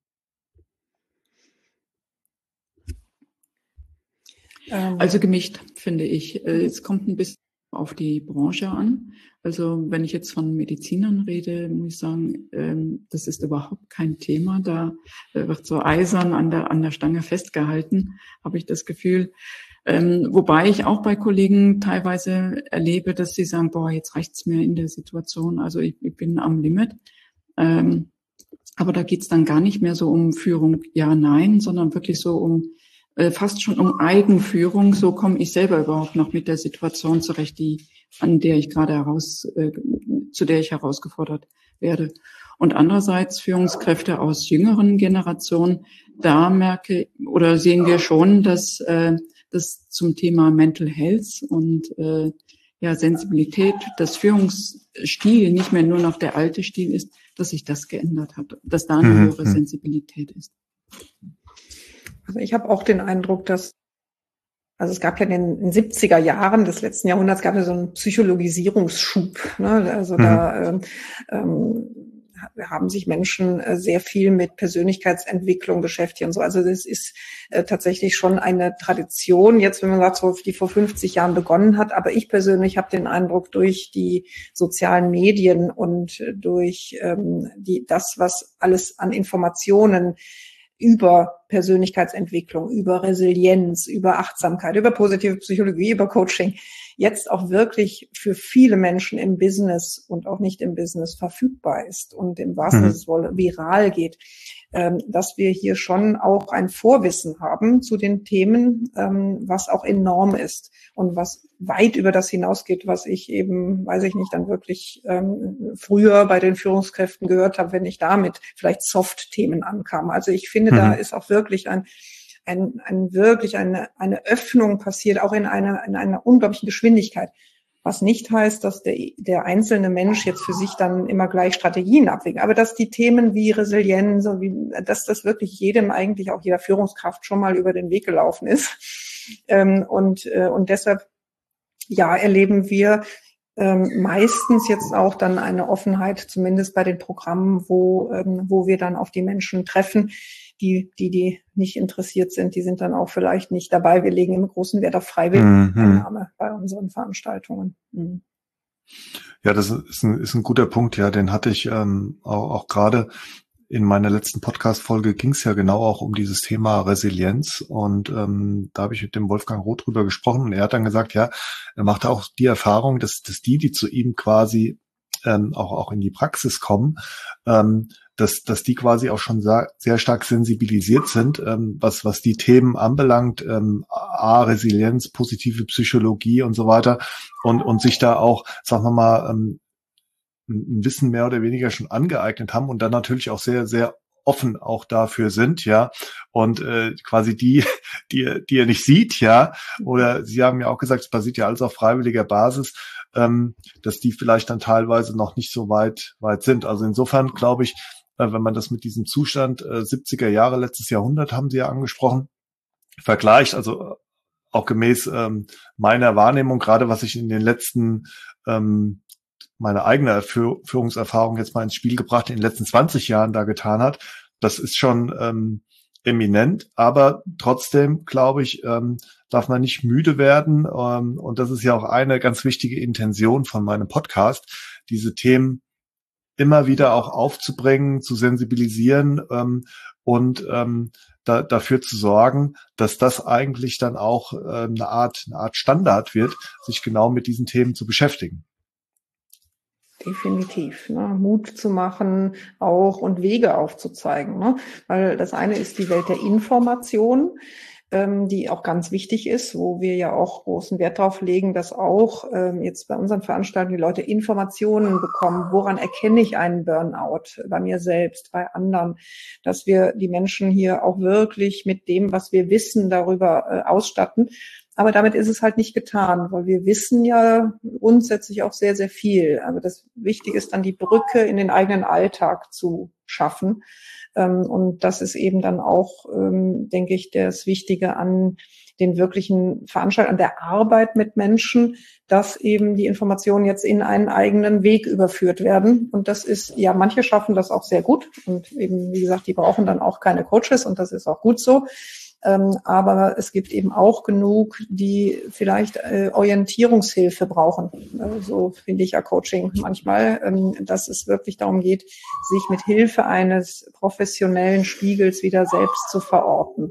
Also gemischt, finde ich. Es kommt ein bisschen auf die Branche an. Also wenn ich jetzt von Medizinern rede, muss ich sagen, das ist überhaupt kein Thema. Da wird so eisern an der Stange festgehalten, habe ich das Gefühl. Wobei ich auch bei Kollegen teilweise erlebe, dass sie sagen, boah, jetzt reicht's mir in der Situation. Also ich bin am Limit. Aber da geht's dann gar nicht mehr so um Führung, ja, nein, sondern wirklich so um fast schon um Eigenführung. So komme ich selber überhaupt noch mit der Situation zurecht, zu der ich herausgefordert werde. Und andererseits Führungskräfte aus jüngeren Generationen, da sehen wir schon, dass das zum Thema Mental Health und Sensibilität, dass Führungsstil nicht mehr nur noch der alte Stil ist, dass sich das geändert hat, dass da eine höhere Sensibilität ist. Also ich habe auch den Eindruck, dass, also es gab ja in den 70er Jahren des letzten Jahrhunderts gab es so einen Psychologisierungsschub. Ne? Also da haben sich Menschen sehr viel mit Persönlichkeitsentwicklung beschäftigt und so. Also das ist tatsächlich schon eine Tradition, jetzt wenn man sagt, so, die vor 50 Jahren begonnen hat. Aber ich persönlich habe den Eindruck, durch die sozialen Medien und durch das, was alles an Informationen über Persönlichkeitsentwicklung, über Resilienz, über Achtsamkeit, über positive Psychologie, über Coaching, jetzt auch wirklich für viele Menschen im Business und auch nicht im Business verfügbar ist und im wahrsten Sinne des Wortes viral geht, dass wir hier schon auch ein Vorwissen haben zu den Themen, was auch enorm ist und was weit über das hinausgeht, was ich eben, weiß ich nicht, dann wirklich früher bei den Führungskräften gehört habe, wenn ich damit vielleicht Soft-Themen ankam. Also ich finde, da ist auch wirklich eine Öffnung passiert, auch in einer unglaublichen Geschwindigkeit. Was nicht heißt, dass der einzelne Mensch jetzt für sich dann immer gleich Strategien abwägt. Aber dass die Themen wie Resilienz, dass das wirklich jedem, eigentlich auch jeder Führungskraft schon mal über den Weg gelaufen ist. Und deshalb, ja, erleben wir meistens jetzt auch dann eine Offenheit, zumindest bei den Programmen, wo wir dann auf die Menschen treffen. Die nicht interessiert sind, die sind dann auch vielleicht nicht dabei. Wir legen immer großen Wert auf Freiwilligenteilnahme bei unseren Veranstaltungen. Ja, das ist ein guter Punkt. Ja, den hatte ich auch gerade in meiner letzten Podcast-Folge, ging es ja genau auch um dieses Thema Resilienz. Und da habe ich mit dem Wolfgang Roth drüber gesprochen. Und er hat dann gesagt, ja, er machte auch die Erfahrung, dass die zu ihm quasi auch in die Praxis kommen, dass die quasi auch schon sehr stark sensibilisiert sind, was die Themen anbelangt, Resilienz, positive Psychologie und so weiter, und sich da auch, sagen wir mal, ein Wissen mehr oder weniger schon angeeignet haben und dann natürlich auch sehr, sehr offen auch dafür sind, ja, und quasi die er nicht sieht, ja, oder Sie haben ja auch gesagt, es basiert ja alles auf freiwilliger Basis, dass die vielleicht dann teilweise noch nicht so weit sind. Also insofern glaube ich, wenn man das mit diesem Zustand 70er Jahre, letztes Jahrhundert, haben Sie ja angesprochen, vergleicht, also auch gemäß meiner Wahrnehmung, gerade was ich in den letzten meine eigene Führungserfahrung jetzt mal ins Spiel gebracht, in den letzten 20 Jahren da getan hat, das ist schon eminent, aber trotzdem, glaube ich, darf man nicht müde werden, und das ist ja auch eine ganz wichtige Intention von meinem Podcast, diese Themen immer wieder auch aufzubringen, zu sensibilisieren und dafür zu sorgen, dass das eigentlich dann auch eine Art Standard wird, sich genau mit diesen Themen zu beschäftigen. Definitiv, ne? Mut zu machen auch und Wege aufzuzeigen, ne? Weil das eine ist die Welt der Information. die auch ganz wichtig ist, wo wir ja auch großen Wert drauf legen, dass auch jetzt bei unseren Veranstaltungen die Leute Informationen bekommen. Woran erkenne ich einen Burnout? Bei mir selbst, bei anderen. Dass wir die Menschen hier auch wirklich mit dem, was wir wissen, darüber ausstatten. Aber damit ist es halt nicht getan, weil wir wissen ja grundsätzlich auch sehr, sehr viel. Aber das Wichtige ist dann, die Brücke in den eigenen Alltag zu schaffen. Und das ist eben dann auch, denke ich, das Wichtige an den wirklichen Veranstaltungen, an der Arbeit mit Menschen, dass eben die Informationen jetzt in einen eigenen Weg überführt werden. Und das ist, ja, manche schaffen das auch sehr gut. Und eben, wie gesagt, die brauchen dann auch keine Coaches und das ist auch gut so. Aber es gibt eben auch genug, die vielleicht Orientierungshilfe brauchen. So finde ich ja Coaching manchmal, dass es wirklich darum geht, sich mit Hilfe eines professionellen Spiegels wieder selbst zu verorten.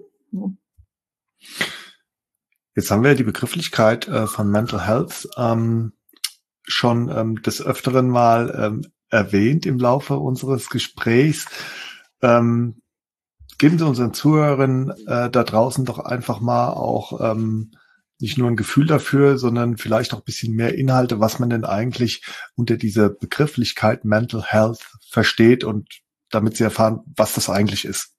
Jetzt haben wir die Begrifflichkeit von Mental Health schon des Öfteren mal erwähnt im Laufe unseres Gesprächs. Geben Sie unseren Zuhörern da draußen doch einfach mal auch nicht nur ein Gefühl dafür, sondern vielleicht auch ein bisschen mehr Inhalte, was man denn eigentlich unter dieser Begrifflichkeit Mental Health versteht und damit Sie erfahren, was das eigentlich ist.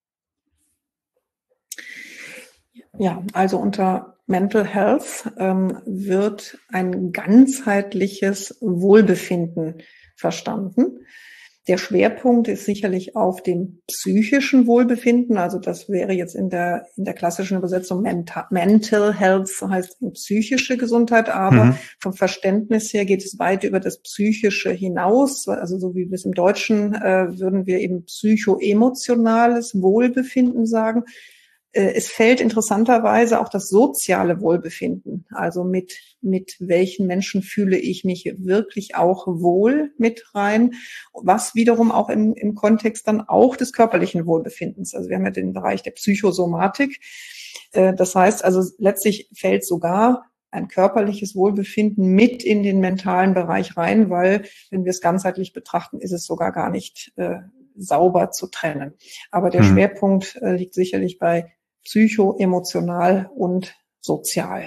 Ja, also unter Mental Health wird ein ganzheitliches Wohlbefinden verstanden. Der Schwerpunkt ist sicherlich auf dem psychischen Wohlbefinden. Also das wäre jetzt in der klassischen Übersetzung Mental Health, heißt psychische Gesundheit. Aber vom Verständnis her geht es weit über das Psychische hinaus. Also so wie wir es im Deutschen würden wir eben psychoemotionales Wohlbefinden sagen. Es fällt interessanterweise auch das soziale Wohlbefinden, also mit welchen Menschen fühle ich mich wirklich auch wohl mit rein, was wiederum auch im Kontext dann auch des körperlichen Wohlbefindens. Also wir haben ja den Bereich der Psychosomatik. Das heißt also letztlich fällt sogar ein körperliches Wohlbefinden mit in den mentalen Bereich rein, weil wenn wir es ganzheitlich betrachten, ist es sogar gar nicht sauber zu trennen. Aber der Schwerpunkt liegt sicherlich bei psycho-emotional und sozial.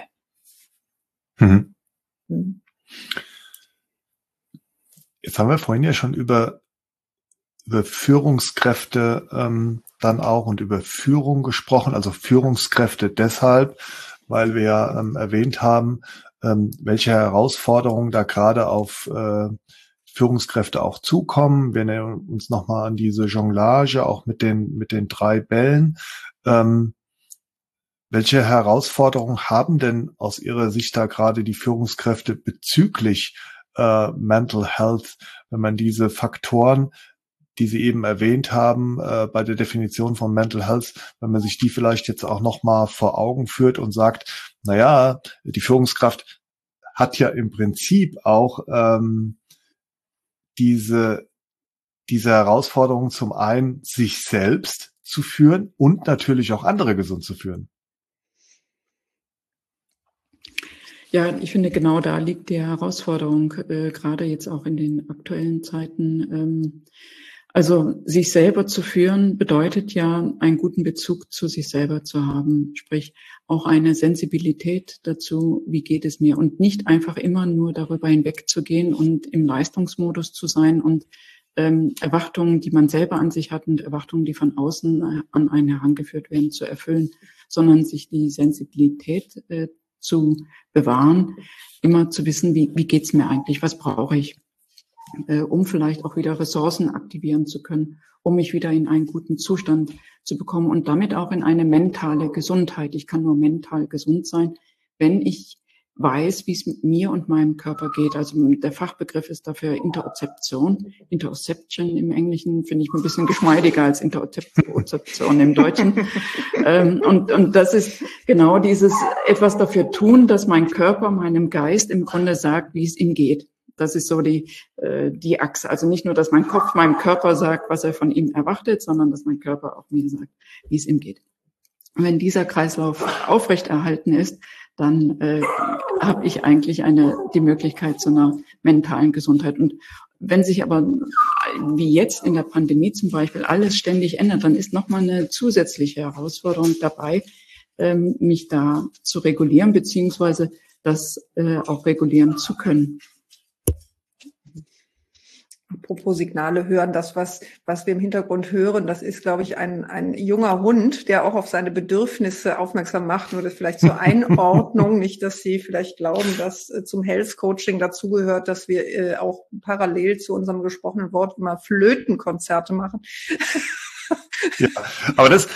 Jetzt haben wir vorhin ja schon über Führungskräfte dann auch und über Führung gesprochen, also Führungskräfte deshalb, weil wir ja erwähnt haben, welche Herausforderungen da gerade auf Führungskräfte auch zukommen. Wir erinnern uns nochmal an diese Jonglage, auch mit den 3 Bällen. Welche Herausforderungen haben denn aus Ihrer Sicht da gerade die Führungskräfte bezüglich Mental Health, wenn man diese Faktoren, die Sie eben erwähnt haben, bei der Definition von Mental Health, wenn man sich die vielleicht jetzt auch nochmal vor Augen führt und sagt, naja, die Führungskraft hat ja im Prinzip auch diese Herausforderung, zum einen sich selbst zu führen und natürlich auch andere gesund zu führen. Ja, ich finde, genau da liegt die Herausforderung, gerade jetzt auch in den aktuellen Zeiten. Also sich selber zu führen bedeutet ja, einen guten Bezug zu sich selber zu haben, sprich auch eine Sensibilität dazu, wie geht es mir, und nicht einfach immer nur darüber hinwegzugehen und im Leistungsmodus zu sein und Erwartungen, die man selber an sich hat und Erwartungen, die von außen an einen herangeführt werden, zu erfüllen, sondern sich die Sensibilität zu bewahren, immer zu wissen, wie geht's mir eigentlich, was brauche ich, um vielleicht auch wieder Ressourcen aktivieren zu können, um mich wieder in einen guten Zustand zu bekommen und damit auch in eine mentale Gesundheit. Ich kann nur mental gesund sein, wenn ich weiß, wie es mit mir und meinem Körper geht. Also der Fachbegriff ist dafür Interozeption. Interozeption im Englischen finde ich ein bisschen geschmeidiger als Interozeption im Deutschen. Und das ist genau dieses etwas dafür tun, dass mein Körper meinem Geist im Grunde sagt, wie es ihm geht. Das ist so die Achse. Also nicht nur, dass mein Kopf meinem Körper sagt, was er von ihm erwartet, sondern dass mein Körper auch mir sagt, wie es ihm geht. Und wenn dieser Kreislauf aufrechterhalten ist, dann habe ich eigentlich die Möglichkeit zu einer mentalen Gesundheit. Und wenn sich aber, wie jetzt in der Pandemie zum Beispiel, alles ständig ändert, dann ist nochmal eine zusätzliche Herausforderung dabei, mich da zu regulieren, beziehungsweise das auch regulieren zu können. Apropos Signale hören, das, was wir im Hintergrund hören, das ist, glaube ich, ein junger Hund, der auch auf seine Bedürfnisse aufmerksam macht. Nur das vielleicht zur Einordnung, nicht, dass Sie vielleicht glauben, dass zum Health Coaching dazugehört, dass wir auch parallel zu unserem gesprochenen Wort immer Flötenkonzerte machen. Ja, aber das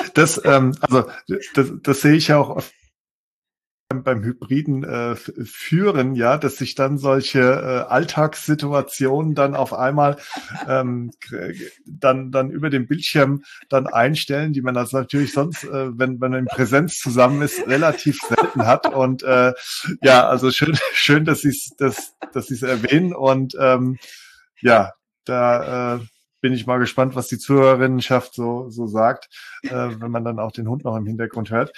sehe ich ja auch oft beim hybriden Führen, ja, dass sich dann solche Alltagssituationen dann auf einmal dann über dem Bildschirm dann einstellen, die man das natürlich sonst, wenn man in Präsenz zusammen ist, relativ selten hat. Und ja, also schön, dass Sie es erwähnen. Und ja, da bin ich mal gespannt, was die Zuhörerinnenschaft so sagt, wenn man dann auch den Hund noch im Hintergrund hört.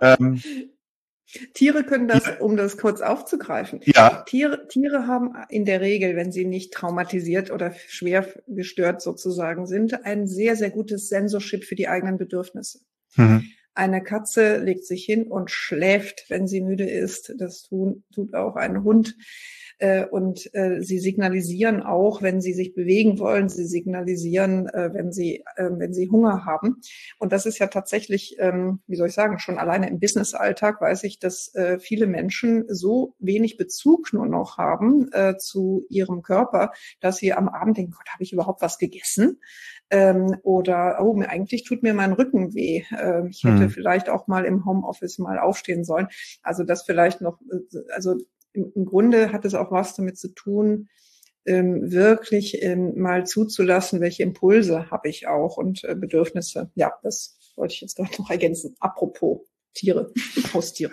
Tiere können das, um das kurz aufzugreifen. Ja. Tiere haben in der Regel, wenn sie nicht traumatisiert oder schwer gestört sozusagen sind, ein sehr, sehr gutes Sensorship für die eigenen Bedürfnisse. Mhm. Eine Katze legt sich hin und schläft, wenn sie müde ist. Das tut auch ein Hund. Und sie signalisieren auch, wenn sie sich bewegen wollen, sie signalisieren, wenn sie Hunger haben. Und das ist ja tatsächlich, wie soll ich sagen, schon alleine im Business-Alltag weiß ich, dass viele Menschen so wenig Bezug nur noch haben zu ihrem Körper, dass sie am Abend denken, Gott, habe ich überhaupt was gegessen? Oder, oh, eigentlich tut mir mein Rücken weh. Ich hätte vielleicht auch mal im Homeoffice mal aufstehen sollen. Also das vielleicht noch, also im Grunde hat es auch was damit zu tun, wirklich mal zuzulassen, welche Impulse habe ich auch und Bedürfnisse. Ja, das wollte ich jetzt gerade noch ergänzen. Apropos Tiere, Haustiere.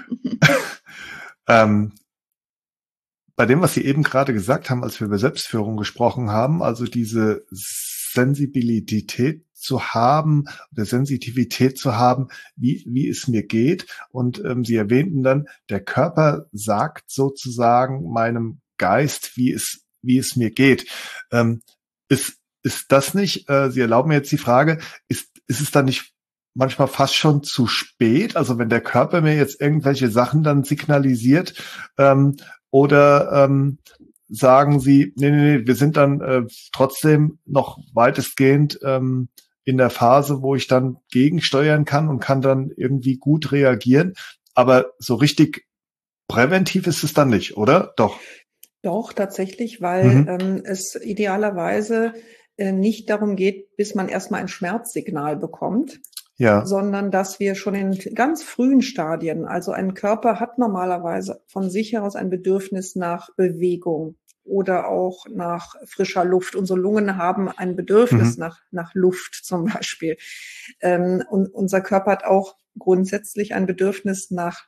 Bei dem, was Sie eben gerade gesagt haben, als wir über Selbstführung gesprochen haben, also diese Sensibilität zu haben, oder Sensitivität zu haben, wie es mir geht. Und Sie erwähnten dann, der Körper sagt sozusagen meinem Geist, wie es mir geht. Ist das nicht, Sie erlauben mir jetzt die Frage, ist es dann nicht manchmal fast schon zu spät? Also wenn der Körper mir jetzt irgendwelche Sachen dann signalisiert, oder sagen Sie, nee, wir sind dann trotzdem noch weitestgehend in der Phase, wo ich dann gegensteuern kann und kann dann irgendwie gut reagieren. Aber so richtig präventiv ist es dann nicht, oder? Doch. Doch, tatsächlich, weil es idealerweise nicht darum geht, bis man erstmal ein Schmerzsignal bekommt. Ja. Sondern dass wir schon in ganz frühen Stadien, also ein Körper hat normalerweise von sich heraus ein Bedürfnis nach Bewegung oder auch nach frischer Luft. Unsere Lungen haben ein Bedürfnis nach Luft zum Beispiel. Und unser Körper hat auch grundsätzlich ein Bedürfnis nach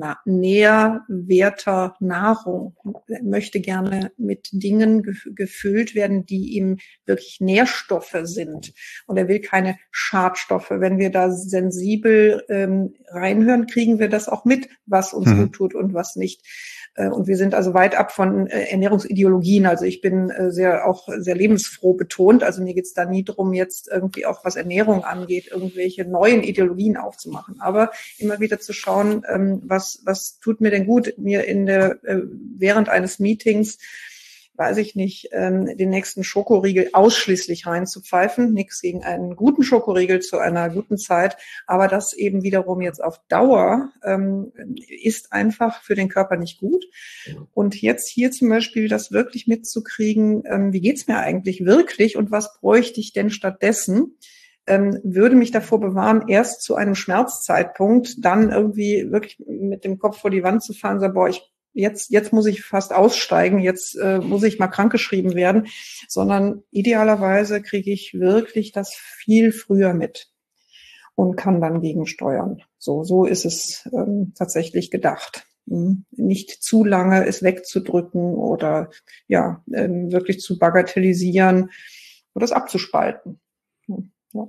nährwerter Nahrung. Er möchte gerne mit Dingen gefüllt werden, die ihm wirklich Nährstoffe sind. Und er will keine Schadstoffe. Wenn wir da sensibel reinhören, kriegen wir das auch mit, was uns gut tut und was nicht. Und wir sind also weit ab von Ernährungsideologien. Also ich bin auch sehr lebensfroh betont. Also mir geht's da nie drum, jetzt irgendwie auch was Ernährung angeht, irgendwelche neuen Ideologien aufzumachen. Aber immer wieder zu schauen, was tut mir denn gut, mir während eines Meetings, weiß ich nicht, den nächsten Schokoriegel ausschließlich reinzupfeifen. Nichts gegen einen guten Schokoriegel zu einer guten Zeit. Aber das eben wiederum jetzt auf Dauer ist einfach für den Körper nicht gut. Und jetzt hier zum Beispiel das wirklich mitzukriegen, wie geht's mir eigentlich wirklich und was bräuchte ich denn stattdessen? Würde mich davor bewahren, erst zu einem Schmerzzeitpunkt dann irgendwie wirklich mit dem Kopf vor die Wand zu fahren und sagen, boah, jetzt muss ich fast aussteigen, jetzt muss ich mal krankgeschrieben werden, sondern idealerweise kriege ich wirklich das viel früher mit und kann dann gegensteuern. So ist es tatsächlich gedacht. Nicht zu lange es wegzudrücken oder wirklich zu bagatellisieren oder es abzuspalten. Ja.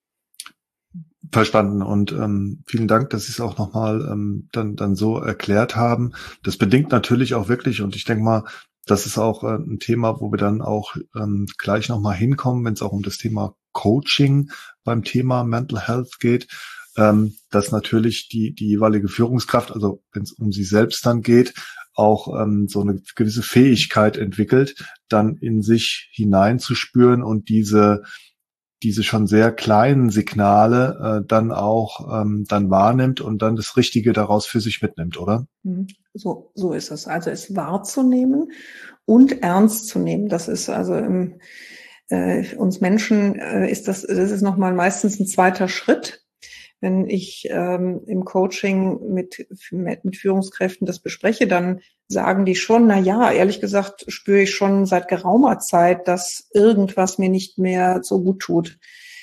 Verstanden und vielen Dank, dass Sie es auch nochmal dann so erklärt haben. Das bedingt natürlich auch wirklich, und ich denke mal, das ist auch ein Thema, wo wir dann auch gleich nochmal hinkommen, wenn es auch um das Thema Coaching beim Thema Mental Health geht. dass natürlich die jeweilige Führungskraft, also wenn es um sie selbst dann geht, auch so eine gewisse Fähigkeit entwickelt, dann in sich hineinzuspüren und diese schon sehr kleinen Signale dann auch dann wahrnimmt und dann das Richtige daraus für sich mitnimmt, oder? So ist es. Also es wahrzunehmen und ernst zu nehmen. Das ist also uns Menschen das ist nochmal meistens ein zweiter Schritt. Wenn ich im Coaching mit Führungskräften das bespreche, dann sagen die schon, na ja, ehrlich gesagt spüre ich schon seit geraumer Zeit, dass irgendwas mir nicht mehr so gut tut.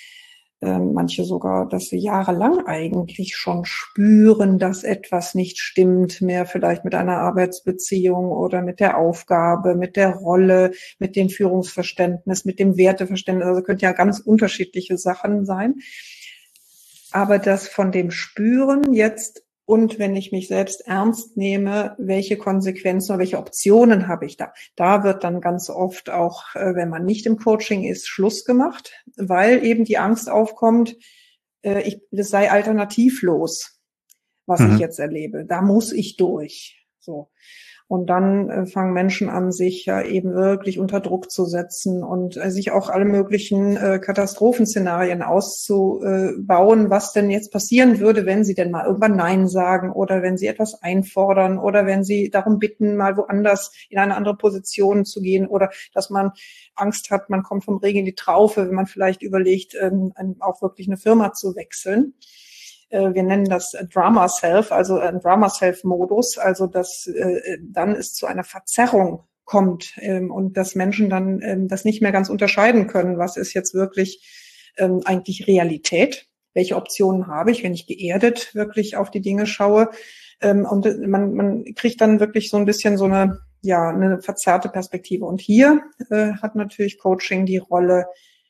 Manche sogar, dass sie jahrelang eigentlich schon spüren, dass etwas nicht stimmt, mehr vielleicht mit einer Arbeitsbeziehung oder mit der Aufgabe, mit der Rolle, mit dem Führungsverständnis, mit dem Werteverständnis. Also könnte ja ganz unterschiedliche Sachen sein. Aber das von dem Spüren jetzt und wenn ich mich selbst ernst nehme, welche Konsequenzen oder welche Optionen habe ich da? Da wird dann ganz oft auch, wenn man nicht im Coaching ist, Schluss gemacht, weil eben die Angst aufkommt, das sei alternativlos, was ich jetzt erlebe. Da muss ich durch. So. Und dann fangen Menschen an, sich ja eben wirklich unter Druck zu setzen und sich auch alle möglichen Katastrophenszenarien auszubauen, was denn jetzt passieren würde, wenn sie denn mal irgendwann Nein sagen oder wenn sie etwas einfordern oder wenn sie darum bitten, mal woanders in eine andere Position zu gehen oder dass man Angst hat, man kommt vom Regen in die Traufe, wenn man vielleicht überlegt, auch wirklich eine Firma zu wechseln. Wir nennen das Drama Self, also ein Drama Self Modus, also dass dann es zu einer Verzerrung kommt und dass Menschen dann das nicht mehr ganz unterscheiden können, was ist jetzt wirklich eigentlich Realität, welche Optionen habe ich, wenn ich geerdet wirklich auf die Dinge schaue und man kriegt dann wirklich so ein bisschen so eine verzerrte Perspektive. Und hier hat natürlich Coaching die Rolle,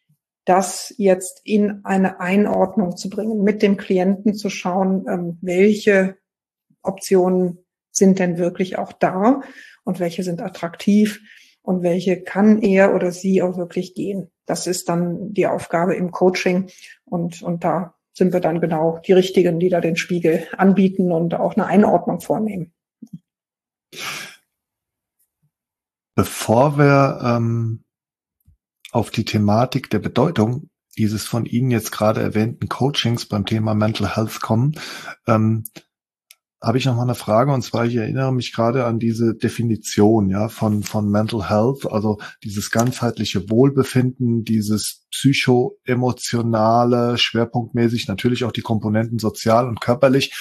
das jetzt in eine Einordnung zu bringen, mit dem Klienten zu schauen, welche Optionen sind denn wirklich auch da und welche sind attraktiv und welche kann er oder sie auch wirklich gehen. Das ist dann die Aufgabe im Coaching und da sind wir dann genau die Richtigen, die da den Spiegel anbieten und auch eine Einordnung vornehmen. Bevor wir auf die Thematik der Bedeutung dieses von Ihnen jetzt gerade erwähnten Coachings beim Thema Mental Health kommen, habe ich noch mal eine Frage, und zwar, ich erinnere mich gerade an diese Definition, ja, von Mental Health, also dieses ganzheitliche Wohlbefinden, dieses psychoemotionale, schwerpunktmäßig natürlich auch die Komponenten sozial und körperlich.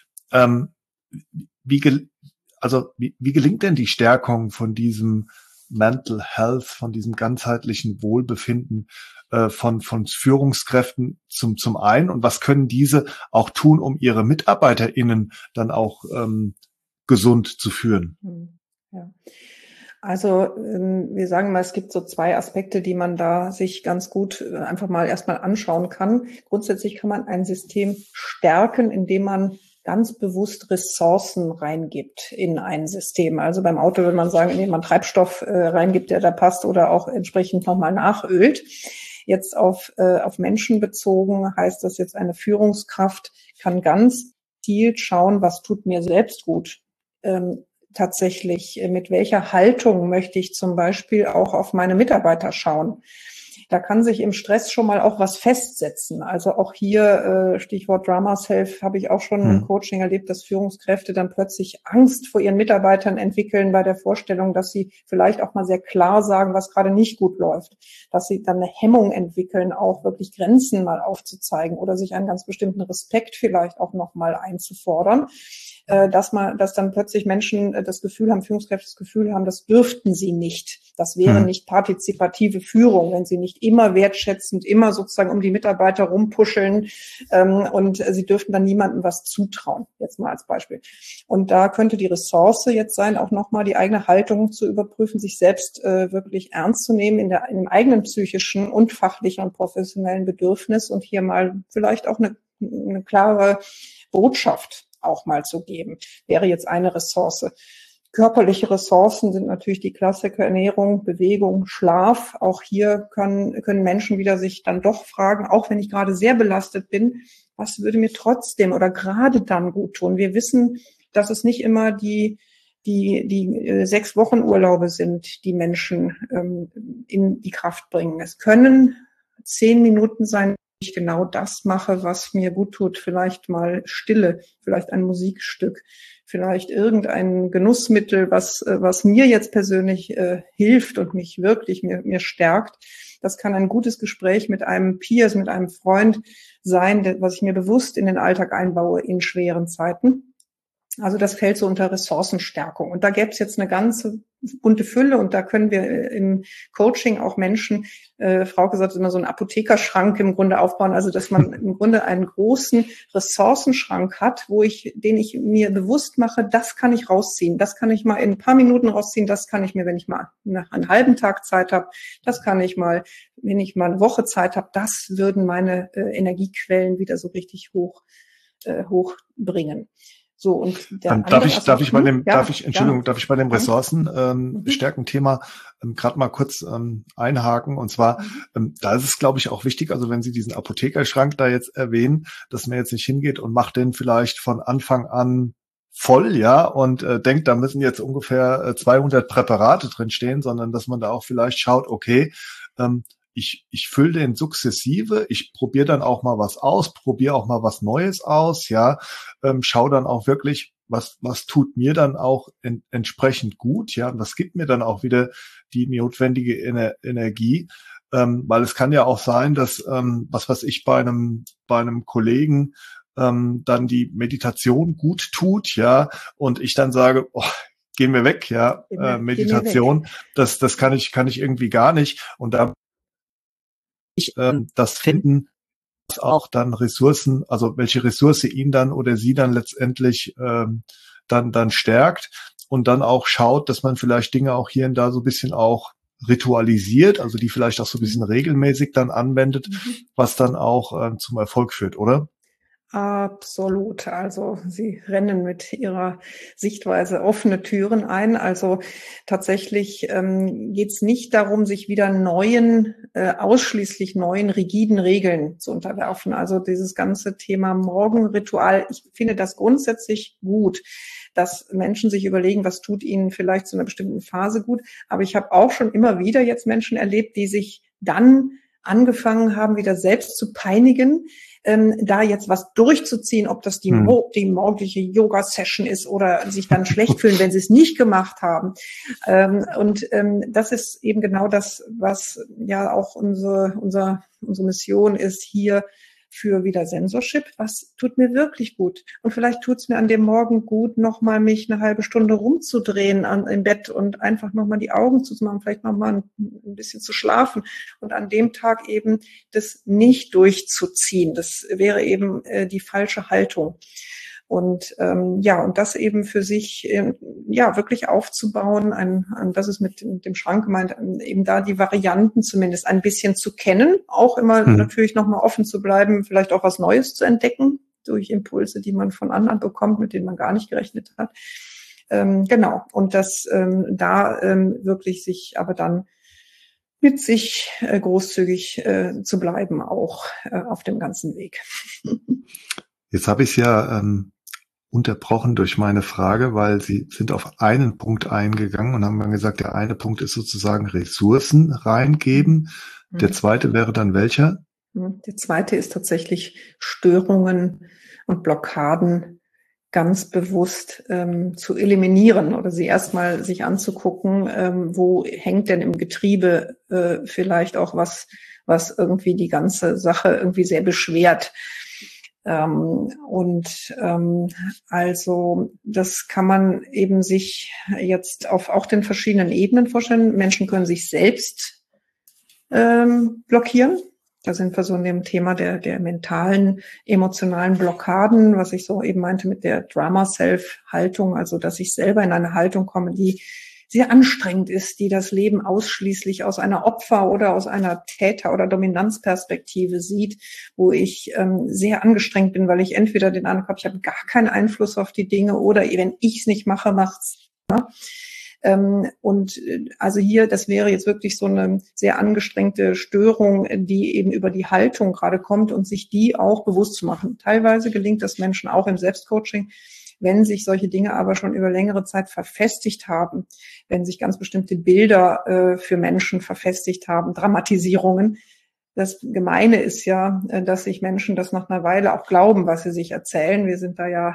Wie gelingt denn die Stärkung von diesem Mental Health, von diesem ganzheitlichen Wohlbefinden von Führungskräften zum einen, und was können diese auch tun, um ihre MitarbeiterInnen dann auch gesund zu führen? Ja. Also wir sagen mal, es gibt so zwei Aspekte, die man da sich ganz gut einfach mal erstmal anschauen kann. Grundsätzlich kann man ein System stärken, indem man ganz bewusst Ressourcen reingibt in ein System. Also beim Auto würde man sagen, indem man Treibstoff reingibt, der da passt, oder auch entsprechend nochmal nachölt. Jetzt auf Menschen bezogen heißt das jetzt, eine Führungskraft kann ganz gezielt schauen, was tut mir selbst gut. Tatsächlich, mit welcher Haltung möchte ich zum Beispiel auch auf meine Mitarbeiter schauen. Da kann sich im Stress schon mal auch was festsetzen. Also auch hier, Stichwort Drama Self, habe ich auch schon im Coaching erlebt, dass Führungskräfte dann plötzlich Angst vor ihren Mitarbeitern entwickeln bei der Vorstellung, dass sie vielleicht auch mal sehr klar sagen, was gerade nicht gut läuft. Dass sie dann eine Hemmung entwickeln, auch wirklich Grenzen mal aufzuzeigen oder sich einen ganz bestimmten Respekt vielleicht auch noch mal einzufordern. Dass dann plötzlich Menschen das Gefühl haben, Führungskräfte das Gefühl haben, das dürften sie nicht. Das wäre nicht partizipative Führung, wenn sie nicht immer wertschätzend, immer sozusagen um die Mitarbeiter rumpuscheln und sie dürften dann niemandem was zutrauen, jetzt mal als Beispiel. Und da könnte die Ressource jetzt sein, auch nochmal die eigene Haltung zu überprüfen, sich selbst wirklich ernst zu nehmen in dem eigenen psychischen und fachlichen und professionellen Bedürfnis und hier mal vielleicht auch eine klare Botschaft auch mal zu geben, wäre jetzt eine Ressource. Körperliche Ressourcen sind natürlich die Klassiker Ernährung, Bewegung, Schlaf. Auch hier können Menschen wieder sich dann doch fragen, auch wenn ich gerade sehr belastet bin, was würde mir trotzdem oder gerade dann gut tun? Wir wissen, dass es nicht immer die 6 Wochen Urlaube sind, die Menschen in die Kraft bringen. Es können 10 Minuten sein, ich genau das mache, was mir gut tut. Vielleicht mal Stille, vielleicht ein Musikstück, vielleicht irgendein Genussmittel, was mir jetzt persönlich hilft und mich wirklich mir stärkt. Das kann ein gutes Gespräch mit einem Peers, mit einem Freund sein, was ich mir bewusst in den Alltag einbaue in schweren Zeiten. Also das fällt so unter Ressourcenstärkung. Und da gäbe es jetzt eine ganze bunte Fülle und da können wir im Coaching auch Menschen, Frauke sagt immer, so einen Apothekerschrank im Grunde aufbauen, also dass man im Grunde einen großen Ressourcenschrank hat, den ich mir bewusst mache, das kann ich rausziehen, das kann ich mal in ein paar Minuten rausziehen, das kann ich mir, wenn ich mal einen halben Tag Zeit habe, das kann ich mal, wenn ich mal eine Woche Zeit habe, das würden meine Energiequellen wieder so richtig hochbringen. So, und darf ich bei dem Ressourcen-Stärken-Thema gerade mal kurz einhaken. Und zwar, da ist es, glaube ich, auch wichtig, also wenn Sie diesen Apothekerschrank da jetzt erwähnen, dass man jetzt nicht hingeht und macht den vielleicht von Anfang an voll, ja, und denkt, da müssen jetzt ungefähr 200 Präparate drinstehen, sondern dass man da auch vielleicht schaut, okay, ich fülle den sukzessive, ich probiere dann auch mal was aus, probiere auch mal was Neues aus, ja, schaue dann auch wirklich, was tut mir dann auch entsprechend gut, ja, und was gibt mir dann auch wieder die notwendige Energie, weil es kann ja auch sein, dass, was weiß ich, bei einem Kollegen dann die Meditation gut tut, ja, und ich dann sage, oh, geh mir weg, ja, Meditation, das kann ich irgendwie gar nicht, und da das finden, was auch dann Ressourcen, also welche Ressource ihn dann oder sie dann letztendlich dann stärkt und dann auch schaut, dass man vielleicht Dinge auch hier und da so ein bisschen auch ritualisiert, also die vielleicht auch so ein bisschen regelmäßig dann anwendet, was dann auch zum Erfolg führt, oder? Absolut. Also Sie rennen mit Ihrer Sichtweise offene Türen ein. Also tatsächlich geht es nicht darum, sich wieder ausschließlich neuen, rigiden Regeln zu unterwerfen. Also dieses ganze Thema Morgenritual, ich finde das grundsätzlich gut, dass Menschen sich überlegen, was tut ihnen vielleicht zu einer bestimmten Phase gut. Aber ich habe auch schon immer wieder jetzt Menschen erlebt, die sich dann angefangen haben, wieder selbst zu peinigen, da jetzt was durchzuziehen, ob das die morgendliche Yoga-Session ist oder sich dann schlecht fühlen, wenn sie es nicht gemacht haben. Das ist eben genau das, was ja auch unsere Mission ist, hier für wieder Sensorship. Was tut mir wirklich gut? Und vielleicht tut es mir an dem Morgen gut, nochmal mich eine halbe Stunde rumzudrehen im Bett und einfach nochmal die Augen zuzumachen, vielleicht nochmal ein bisschen zu schlafen und an dem Tag eben das nicht durchzuziehen. Das wäre eben die falsche Haltung. Und und das eben für sich wirklich aufzubauen, das ist mit dem Schrank gemeint, eben da die Varianten zumindest ein bisschen zu kennen, auch immer natürlich nochmal offen zu bleiben, vielleicht auch was Neues zu entdecken durch Impulse, die man von anderen bekommt, mit denen man gar nicht gerechnet hat. Und das wirklich sich aber dann mit sich großzügig zu bleiben, auch auf dem ganzen Weg. Jetzt habe ich es ja unterbrochen durch meine Frage, weil Sie sind auf einen Punkt eingegangen und haben dann gesagt, der eine Punkt ist sozusagen Ressourcen reingeben. Der zweite wäre dann welcher? Der zweite ist tatsächlich Störungen und Blockaden ganz bewusst zu eliminieren oder sie erstmal sich anzugucken, wo hängt denn im Getriebe vielleicht auch was irgendwie die ganze Sache irgendwie sehr beschwert. Also das kann man eben sich jetzt auf auch den verschiedenen Ebenen vorstellen. Menschen können sich selbst blockieren. Da sind wir so in dem Thema der mentalen, emotionalen Blockaden, was ich so eben meinte mit der Drama-Self-Haltung, also dass ich selber in eine Haltung komme, die sehr anstrengend ist, die das Leben ausschließlich aus einer Opfer- oder aus einer Täter- oder Dominanzperspektive sieht, wo ich sehr angestrengt bin, weil ich entweder den Eindruck habe, ich habe gar keinen Einfluss auf die Dinge oder wenn ich es nicht mache, macht's Und also hier, das wäre jetzt wirklich so eine sehr angestrengte Störung, die eben über die Haltung gerade kommt und sich die auch bewusst zu machen. Teilweise gelingt das Menschen auch im Selbstcoaching, wenn sich solche Dinge aber schon über längere Zeit verfestigt haben, wenn sich ganz bestimmte Bilder für Menschen verfestigt haben, Dramatisierungen. Das Gemeine ist ja, dass sich Menschen das nach einer Weile auch glauben, was sie sich erzählen. Wir sind da ja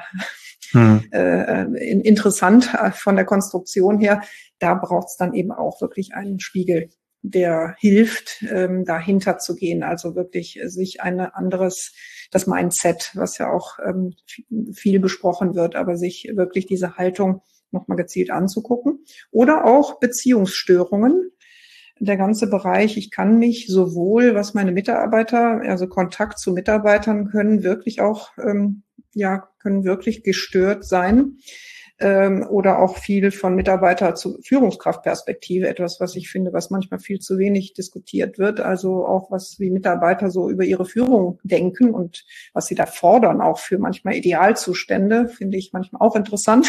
interessant von der Konstruktion her. Da braucht es dann eben auch wirklich einen Spiegel, der hilft, dahinter zu gehen. Also wirklich sich das Mindset, was ja auch viel besprochen wird, aber sich wirklich diese Haltung nochmal gezielt anzugucken. Oder auch Beziehungsstörungen. Der ganze Bereich, ich kann mich sowohl, was meine Mitarbeiter, also Kontakt zu Mitarbeitern können wirklich auch, können wirklich gestört sein. Oder auch viel von Mitarbeiter zu Führungskraftperspektive, etwas, was ich finde, was manchmal viel zu wenig diskutiert wird. Also auch, was die Mitarbeiter so über ihre Führung denken und was sie da fordern, auch für manchmal Idealzustände, finde ich manchmal auch interessant.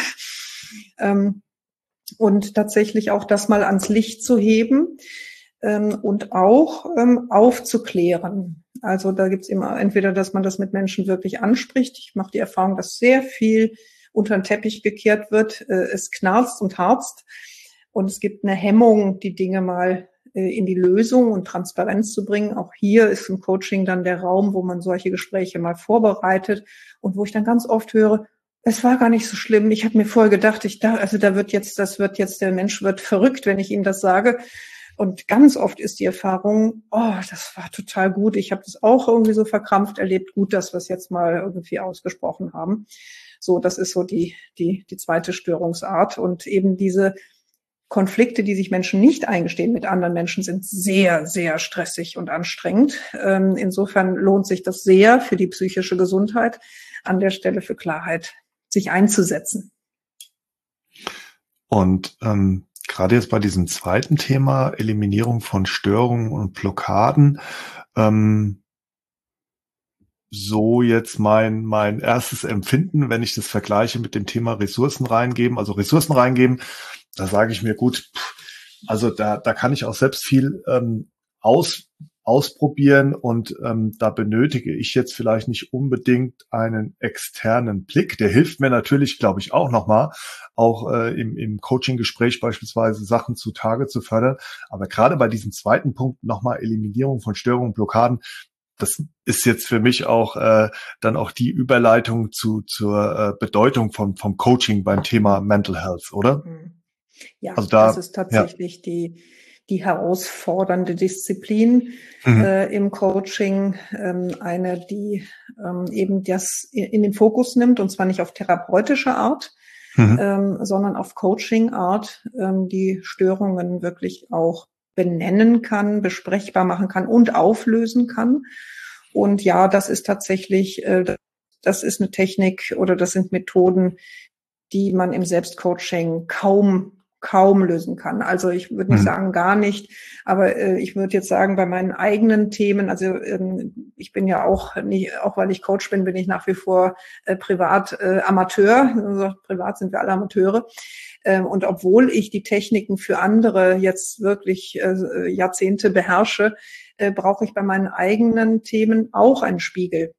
Und tatsächlich auch das mal ans Licht zu heben und auch aufzuklären. Also da gibt's immer entweder, dass man das mit Menschen wirklich anspricht. Ich mache die Erfahrung, dass sehr viel unter den Teppich gekehrt wird. Es knarzt und harzt und es gibt eine Hemmung, die Dinge mal in die Lösung und Transparenz zu bringen. Auch hier ist im Coaching dann der Raum, wo man solche Gespräche mal vorbereitet und wo ich dann ganz oft höre, es war gar nicht so schlimm. Ich habe mir vorher gedacht, der Mensch wird verrückt, wenn ich ihm das sage. Und ganz oft ist die Erfahrung, das war total gut. Ich habe das auch irgendwie so verkrampft erlebt. Gut, dass wir es jetzt mal irgendwie ausgesprochen haben. So, das ist so die zweite Störungsart. Und eben diese Konflikte, die sich Menschen nicht eingestehen mit anderen Menschen, sind sehr, sehr stressig und anstrengend. Insofern lohnt sich das sehr für die psychische Gesundheit, an der Stelle für Klarheit sich einzusetzen. Und gerade jetzt bei diesem zweiten Thema, Eliminierung von Störungen und Blockaden, so jetzt mein erstes Empfinden, wenn ich das vergleiche mit dem Thema Ressourcen reingeben, da sage ich mir, gut, also da kann ich auch selbst viel ausprobieren und da benötige ich jetzt vielleicht nicht unbedingt einen externen Blick. Der hilft mir natürlich, glaube ich, auch nochmal, auch im Coaching-Gespräch beispielsweise Sachen zutage zu fördern. Aber gerade bei diesem zweiten Punkt nochmal Eliminierung von Störungen und Blockaden, das ist jetzt für mich auch dann auch die Überleitung zur Bedeutung vom Coaching beim Thema Mental Health, oder? Ja, also das ist tatsächlich die herausfordernde Disziplin im Coaching, eine, die eben das in den Fokus nimmt, und zwar nicht auf therapeutische Art, sondern auf Coaching-Art, die Störungen wirklich auch benennen kann, besprechbar machen kann und auflösen kann. Und ja, das ist tatsächlich, das ist eine Technik oder das sind Methoden, die man im Selbstcoaching kaum lösen kann. Also ich würde nicht sagen gar nicht, aber ich würde jetzt sagen, bei meinen eigenen Themen, also ich bin ja auch nicht, auch weil ich Coach bin ich nach wie vor privat Amateur. Also privat sind wir alle Amateure. Und obwohl ich die Techniken für andere jetzt wirklich Jahrzehnte beherrsche, brauche ich bei meinen eigenen Themen auch einen Spiegel.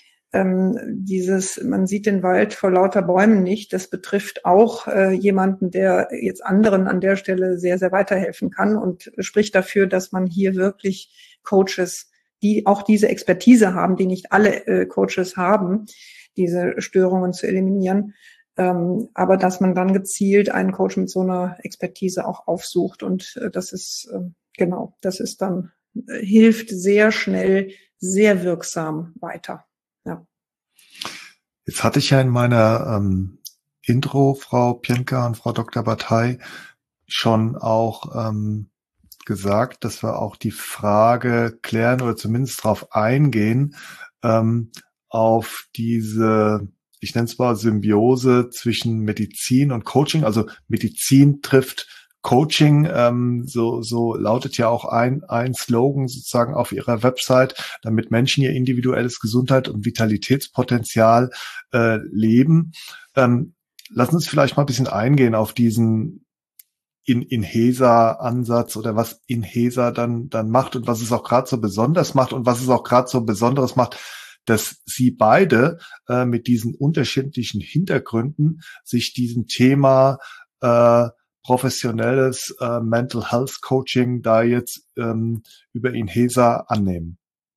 Man sieht den Wald vor lauter Bäumen nicht, das betrifft auch jemanden, der jetzt anderen an der Stelle sehr, sehr weiterhelfen kann und spricht dafür, dass man hier wirklich Coaches, die auch diese Expertise haben, die nicht alle Coaches haben, diese Störungen zu eliminieren, aber dass man dann gezielt einen Coach mit so einer Expertise auch aufsucht und das ist dann hilft sehr schnell, sehr wirksam weiter. Ja. Jetzt hatte ich ja in meiner Intro, Frau Pientka und Frau Dr. Bataille, schon auch gesagt, dass wir auch die Frage klären oder zumindest darauf eingehen, auf diese, ich nenne es mal Symbiose zwischen Medizin und Coaching. Also Medizin trifft Coaching, so lautet ja auch ein Slogan sozusagen auf ihrer Website, damit Menschen ihr individuelles Gesundheit und Vitalitätspotenzial leben. lass uns vielleicht mal ein bisschen eingehen auf diesen Inhesa-Ansatz oder was Inhesa dann macht und was es auch gerade so besonders macht und was es auch gerade so Besonderes macht, dass Sie beide mit diesen unterschiedlichen Hintergründen sich diesem Thema professionelles Mental Health Coaching da jetzt über Inhesa annehmen.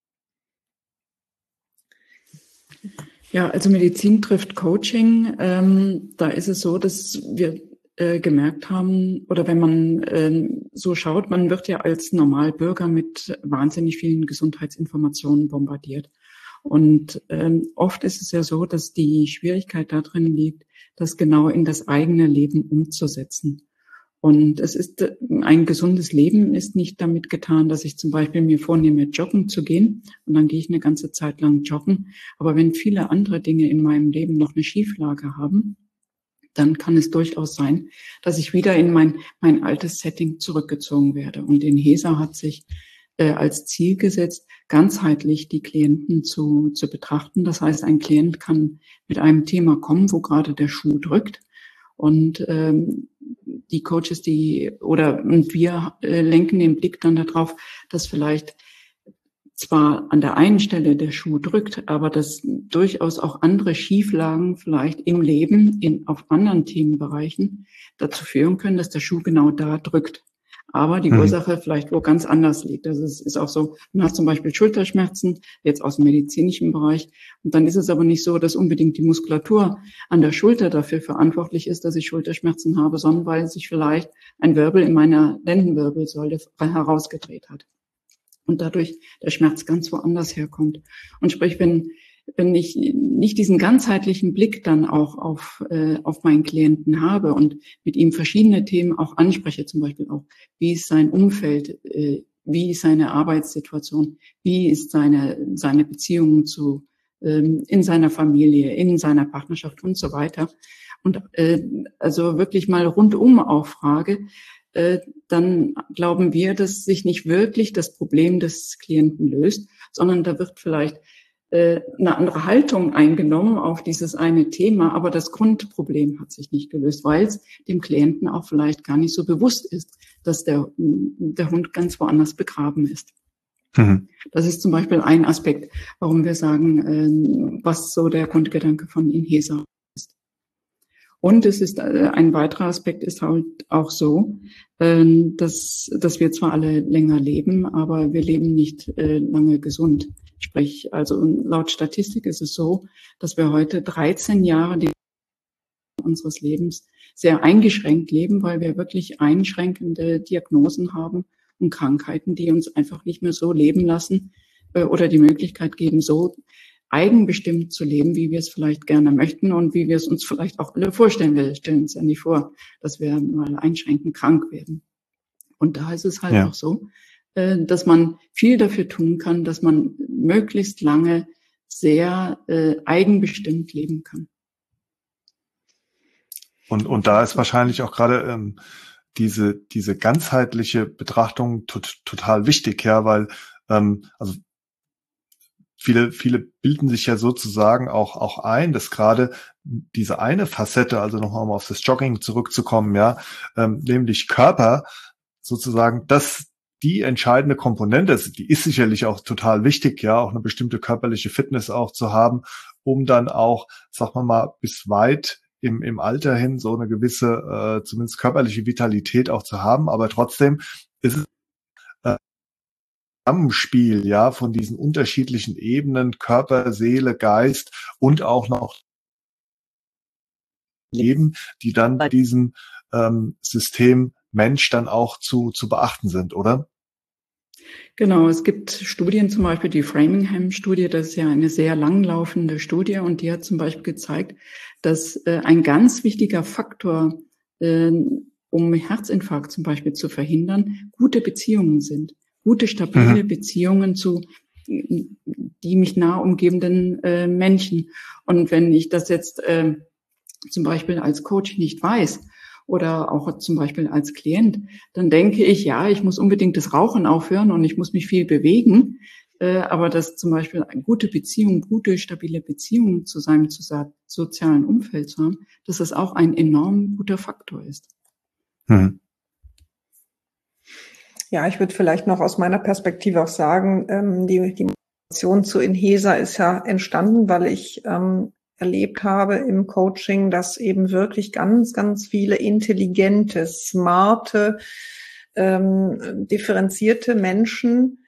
Ja, also Medizin trifft Coaching. Da ist es so, dass wir gemerkt haben, oder wenn man so schaut, man wird ja als Normalbürger mit wahnsinnig vielen Gesundheitsinformationen bombardiert. Und oft ist es ja so, dass die Schwierigkeit darin liegt, das genau in das eigene Leben umzusetzen. Und es ist ein gesundes Leben ist nicht damit getan, dass ich zum Beispiel mir vornehme, joggen zu gehen und dann gehe ich eine ganze Zeit lang joggen. Aber wenn viele andere Dinge in meinem Leben noch eine Schieflage haben, dann kann es durchaus sein, dass ich wieder in mein altes Setting zurückgezogen werde. Und Inhesa hat sich als Ziel gesetzt, ganzheitlich die Klienten zu betrachten. Das heißt, ein Klient kann mit einem Thema kommen, wo gerade der Schuh drückt. Und die Coaches, und wir lenken den Blick dann darauf, dass vielleicht zwar an der einen Stelle der Schuh drückt, aber dass durchaus auch andere Schieflagen vielleicht im Leben auf anderen Themenbereichen dazu führen können, dass der Schuh genau da drückt. Aber die Ursache vielleicht wo ganz anders liegt. Also es ist auch so, man hat zum Beispiel Schulterschmerzen, jetzt aus dem medizinischen Bereich. Und dann ist es aber nicht so, dass unbedingt die Muskulatur an der Schulter dafür verantwortlich ist, dass ich Schulterschmerzen habe, sondern weil sich vielleicht ein Wirbel in meiner Lendenwirbelsäule herausgedreht hat. Und dadurch der Schmerz ganz woanders herkommt. Und sprich, wenn ich nicht diesen ganzheitlichen Blick dann auch auf meinen Klienten habe und mit ihm verschiedene Themen auch anspreche, zum Beispiel auch, wie ist sein Umfeld, wie ist seine Arbeitssituation, wie ist seine Beziehungen in seiner Familie, in seiner Partnerschaft und so weiter. Und also wirklich mal rundum auch frage, dann glauben wir, dass sich nicht wirklich das Problem des Klienten löst, sondern da wird vielleicht eine andere Haltung eingenommen auf dieses eine Thema, aber das Grundproblem hat sich nicht gelöst, weil es dem Klienten auch vielleicht gar nicht so bewusst ist, dass der Hund ganz woanders begraben ist. Mhm. Das ist zum Beispiel ein Aspekt, warum wir sagen, was so der Grundgedanke von Inhesa ist. Und es ist ein weiterer Aspekt ist halt auch so, dass wir zwar alle länger leben, aber wir leben nicht lange gesund. Sprich, also laut Statistik ist es so, dass wir heute 13 Jahre unseres Lebens sehr eingeschränkt leben, weil wir wirklich einschränkende Diagnosen haben und Krankheiten, die uns einfach nicht mehr so leben lassen oder die Möglichkeit geben, so eigenbestimmt zu leben, wie wir es vielleicht gerne möchten und wie wir es uns vielleicht auch alle vorstellen. Wir stellen uns ja nicht vor, dass wir mal einschränkend krank werden. Und da ist es halt auch so, dass man viel dafür tun kann, dass man möglichst lange sehr eigenbestimmt leben kann. Und da ist wahrscheinlich auch gerade diese ganzheitliche Betrachtung total wichtig, ja, weil also viele bilden sich ja sozusagen auch ein, dass gerade diese eine Facette, also nochmal auf das Jogging zurückzukommen, ja, nämlich Körper sozusagen, dass die entscheidende Komponente, die ist sicherlich auch total wichtig, ja, auch eine bestimmte körperliche Fitness auch zu haben, um dann auch, sagen wir mal, bis weit im Alter hin so eine gewisse, zumindest körperliche Vitalität auch zu haben. Aber trotzdem ist es Zusammenspiel, ja, von diesen unterschiedlichen Ebenen, Körper, Seele, Geist und auch noch Leben, die dann bei diesem System Mensch dann auch zu beachten sind, oder? Genau, es gibt Studien, zum Beispiel die Framingham-Studie, das ist ja eine sehr langlaufende Studie und die hat zum Beispiel gezeigt, dass ein ganz wichtiger Faktor, um Herzinfarkt zum Beispiel zu verhindern, gute Beziehungen sind. Gute, stabile Beziehungen zu die mich nah umgebenden Menschen. Und wenn ich das jetzt zum Beispiel als Coach nicht weiß, oder auch zum Beispiel als Klient, dann denke ich, ja, ich muss unbedingt das Rauchen aufhören und ich muss mich viel bewegen, aber dass zum Beispiel eine gute Beziehung, gute, stabile Beziehungen zu sozialen Umfeld zu haben, dass das auch ein enorm guter Faktor ist. Mhm. Ja, ich würde vielleicht noch aus meiner Perspektive auch sagen, die Motivation zu Inhesa ist ja entstanden, weil ich erlebt habe im Coaching, dass eben wirklich ganz, ganz viele intelligente, smarte, differenzierte Menschen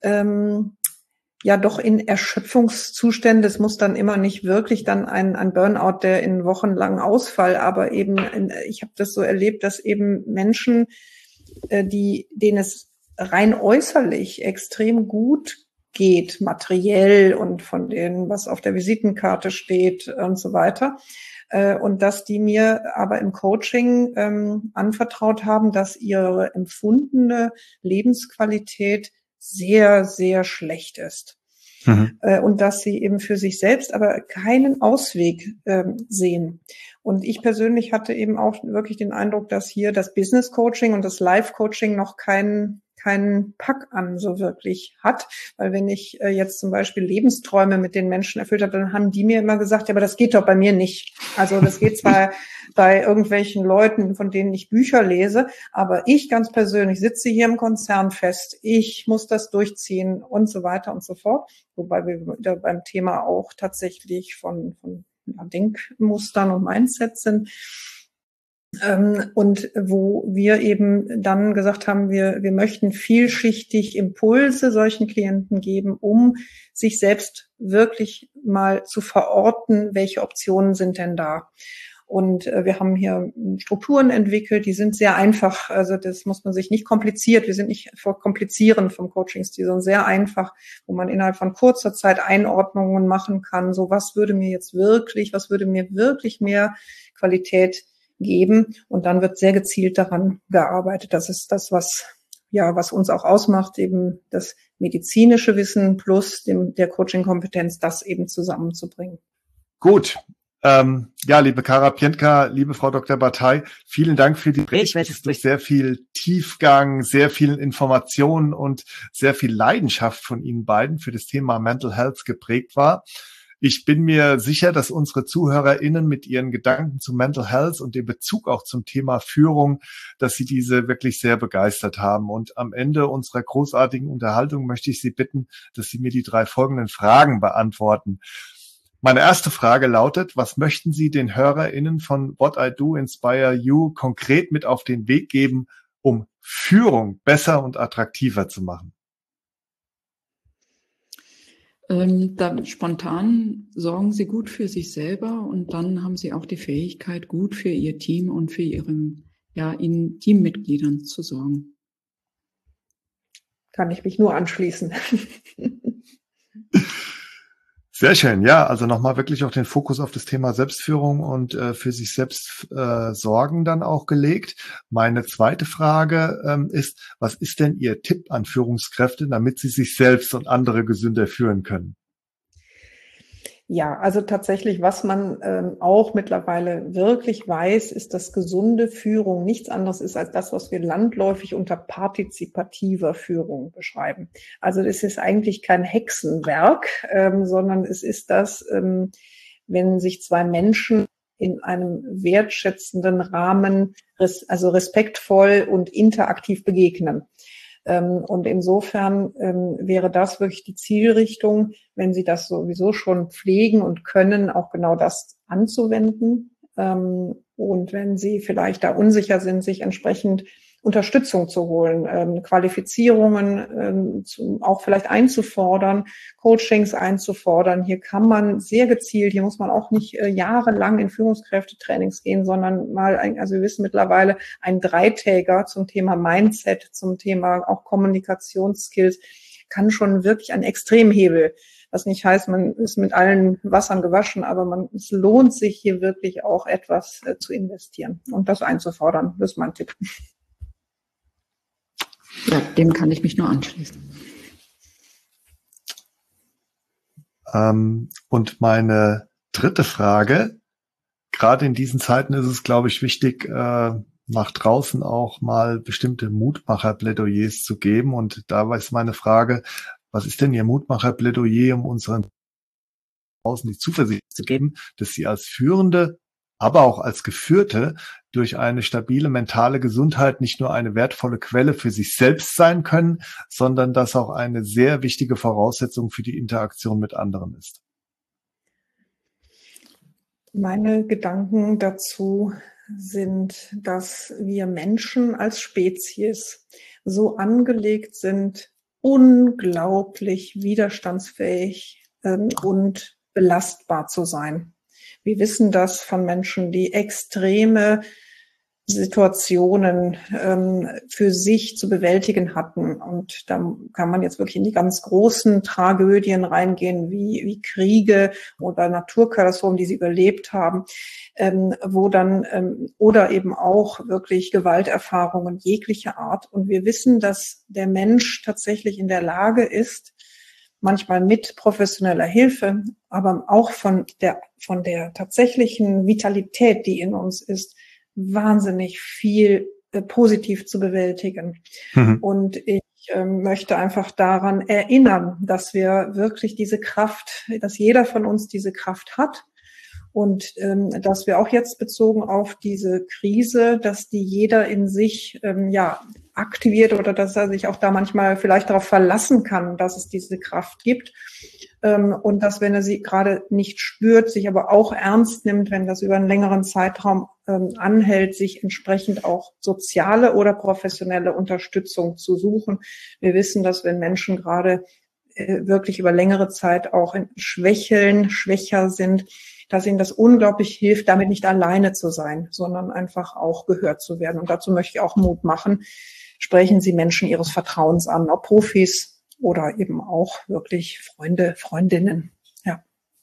ja doch in Erschöpfungszustände. Es muss dann immer nicht wirklich dann ein Burnout, der in wochenlangen Ausfall, aber eben, ich habe das so erlebt, dass eben Menschen, denen es rein äußerlich extrem gut geht, materiell und von denen, was auf der Visitenkarte steht und so weiter. Und dass die mir aber im Coaching anvertraut haben, dass ihre empfundene Lebensqualität sehr, sehr schlecht ist. Und dass sie eben für sich selbst aber keinen Ausweg sehen. Und ich persönlich hatte eben auch wirklich den Eindruck, dass hier das Business Coaching und das Life Coaching noch keinen Pack an so wirklich hat. Weil wenn ich jetzt zum Beispiel Lebensträume mit den Menschen erfüllt habe, dann haben die mir immer gesagt, ja, aber das geht doch bei mir nicht. Also das geht zwar bei irgendwelchen Leuten, von denen ich Bücher lese, aber ich ganz persönlich sitze hier im Konzern fest, ich muss das durchziehen und so weiter und so fort. Wobei wir wieder beim Thema auch tatsächlich von Denkmustern und Mindset sind. Und wo wir eben dann gesagt haben, wir möchten vielschichtig Impulse solchen Klienten geben, um sich selbst wirklich mal zu verorten, welche Optionen sind denn da. Und wir haben hier Strukturen entwickelt, die sind sehr einfach. Also das muss man sich nicht kompliziert, wir sind nicht vor Komplizieren vom Coaching-Stil, sondern sehr einfach, wo man innerhalb von kurzer Zeit Einordnungen machen kann. So, was würde mir wirklich mehr Qualität geben? Und dann wird sehr gezielt daran gearbeitet. Das ist das, was uns auch ausmacht, eben das medizinische Wissen plus der Coaching-Kompetenz, das eben zusammenzubringen. Gut. Ja, liebe Kara Pientka, liebe Frau Dr. Bataille, vielen Dank für die Berichte. Es ist durch sehr viel Tiefgang, sehr viel Informationen und sehr viel Leidenschaft von Ihnen beiden für das Thema Mental Health geprägt war. Ich bin mir sicher, dass unsere ZuhörerInnen mit ihren Gedanken zu Mental Health und dem Bezug auch zum Thema Führung, dass sie diese wirklich sehr begeistert haben. Und am Ende unserer großartigen Unterhaltung möchte ich Sie bitten, dass Sie mir die 3 folgenden Fragen beantworten. Meine erste Frage lautet, was möchten Sie den HörerInnen von What I Do Inspire You konkret mit auf den Weg geben, um Führung besser und attraktiver zu machen? Dann spontan sorgen Sie gut für sich selber und dann haben Sie auch die Fähigkeit, gut für Ihr Team und für Ihren Teammitgliedern zu sorgen. Kann ich mich nur anschließen. Sehr schön, ja, also nochmal wirklich auch den Fokus auf das Thema Selbstführung und für sich selbst sorgen dann auch gelegt. Meine zweite Frage ist, was ist denn Ihr Tipp an Führungskräfte, damit sie sich selbst und andere gesünder führen können? Ja, also tatsächlich, was man auch mittlerweile wirklich weiß, ist, dass gesunde Führung nichts anderes ist als das, was wir landläufig unter partizipativer Führung beschreiben. Also es ist eigentlich kein Hexenwerk, sondern es ist das, wenn sich 2 Menschen in einem wertschätzenden Rahmen, also respektvoll und interaktiv begegnen. Und insofern wäre das wirklich die Zielrichtung, wenn Sie das sowieso schon pflegen und können, auch genau das anzuwenden. Und wenn Sie vielleicht da unsicher sind, sich entsprechend Unterstützung zu holen, Qualifizierungen auch vielleicht einzufordern, Coachings einzufordern. Hier kann man sehr gezielt, hier muss man auch nicht jahrelang in Führungskräftetrainings gehen, sondern mal, also wir wissen mittlerweile, ein 3-Täger zum Thema Mindset, zum Thema auch Kommunikationsskills kann schon wirklich ein Extremhebel, was nicht heißt, man ist mit allen Wassern gewaschen, aber es lohnt sich hier wirklich auch etwas zu investieren und das einzufordern. Das ist mein Tipp. Ja, dem kann ich mich nur anschließen. Und meine dritte Frage, gerade in diesen Zeiten ist es, glaube ich, wichtig, nach draußen auch mal bestimmte Mutmacher-Plädoyers zu geben. Und da ist meine Frage, was ist denn Ihr Mutmacher-Plädoyer, um unseren draußen die Zuversicht zu geben, dass sie als Führende, aber auch als Geführte durch eine stabile mentale Gesundheit nicht nur eine wertvolle Quelle für sich selbst sein können, sondern dass auch eine sehr wichtige Voraussetzung für die Interaktion mit anderen ist. Meine Gedanken dazu sind, dass wir Menschen als Spezies so angelegt sind, unglaublich widerstandsfähig und belastbar zu sein. Wir wissen das von Menschen, die extreme Situationen für sich zu bewältigen hatten. Und da kann man jetzt wirklich in die ganz großen Tragödien reingehen, wie Kriege oder Naturkatastrophen, die sie überlebt haben, wo dann oder eben auch wirklich Gewalterfahrungen jeglicher Art. Und wir wissen, dass der Mensch tatsächlich in der Lage ist, manchmal mit professioneller Hilfe, aber auch von der tatsächlichen Vitalität, die in uns ist, wahnsinnig viel positiv zu bewältigen. Mhm. Und ich möchte einfach daran erinnern, dass wir wirklich diese Kraft, dass jeder von uns diese Kraft hat und dass wir auch jetzt bezogen auf diese Krise, dass die jeder in sich aktiviert oder dass er sich auch da manchmal vielleicht darauf verlassen kann, dass es diese Kraft gibt. Und dass, wenn er sie gerade nicht spürt, sich aber auch ernst nimmt, wenn das über einen längeren Zeitraum anhält, sich entsprechend auch soziale oder professionelle Unterstützung zu suchen. Wir wissen, dass wenn Menschen gerade wirklich über längere Zeit auch schwächer sind, dass ihnen das unglaublich hilft, damit nicht alleine zu sein, sondern einfach auch gehört zu werden. Und dazu möchte ich auch Mut machen. Sprechen Sie Menschen Ihres Vertrauens an, ob Profis oder eben auch wirklich Freunde, Freundinnen. Ja.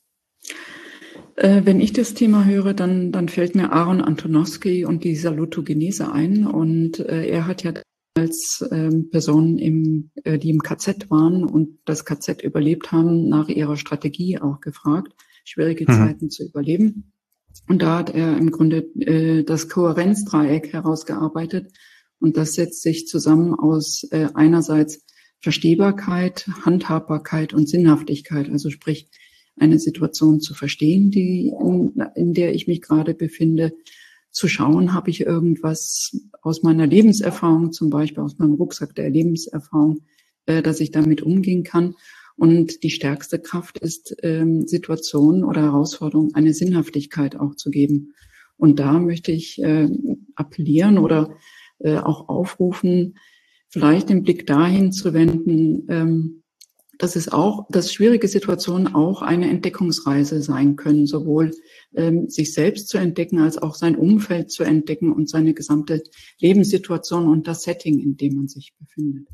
Wenn ich das Thema höre, dann fällt mir Aaron Antonowski und die Salutogenese ein. Und er hat ja als Personen, die im KZ waren und das KZ überlebt haben, nach ihrer Strategie auch gefragt, schwierige Zeiten zu überleben. Und da hat er im Grunde das Kohärenzdreieck herausgearbeitet. Und das setzt sich zusammen aus einerseits Verstehbarkeit, Handhabbarkeit und Sinnhaftigkeit. Also sprich, eine Situation zu verstehen, in der ich mich gerade befinde, zu schauen, habe ich irgendwas aus meiner Lebenserfahrung, zum Beispiel aus meinem Rucksack der Lebenserfahrung, dass ich damit umgehen kann. Und die stärkste Kraft ist, Situationen oder Herausforderungen eine Sinnhaftigkeit auch zu geben. Und da möchte ich appellieren oder auch aufrufen, vielleicht den Blick dahin zu wenden, dass schwierige Situationen auch eine Entdeckungsreise sein können, sowohl sich selbst zu entdecken, als auch sein Umfeld zu entdecken und seine gesamte Lebenssituation und das Setting, in dem man sich befindet.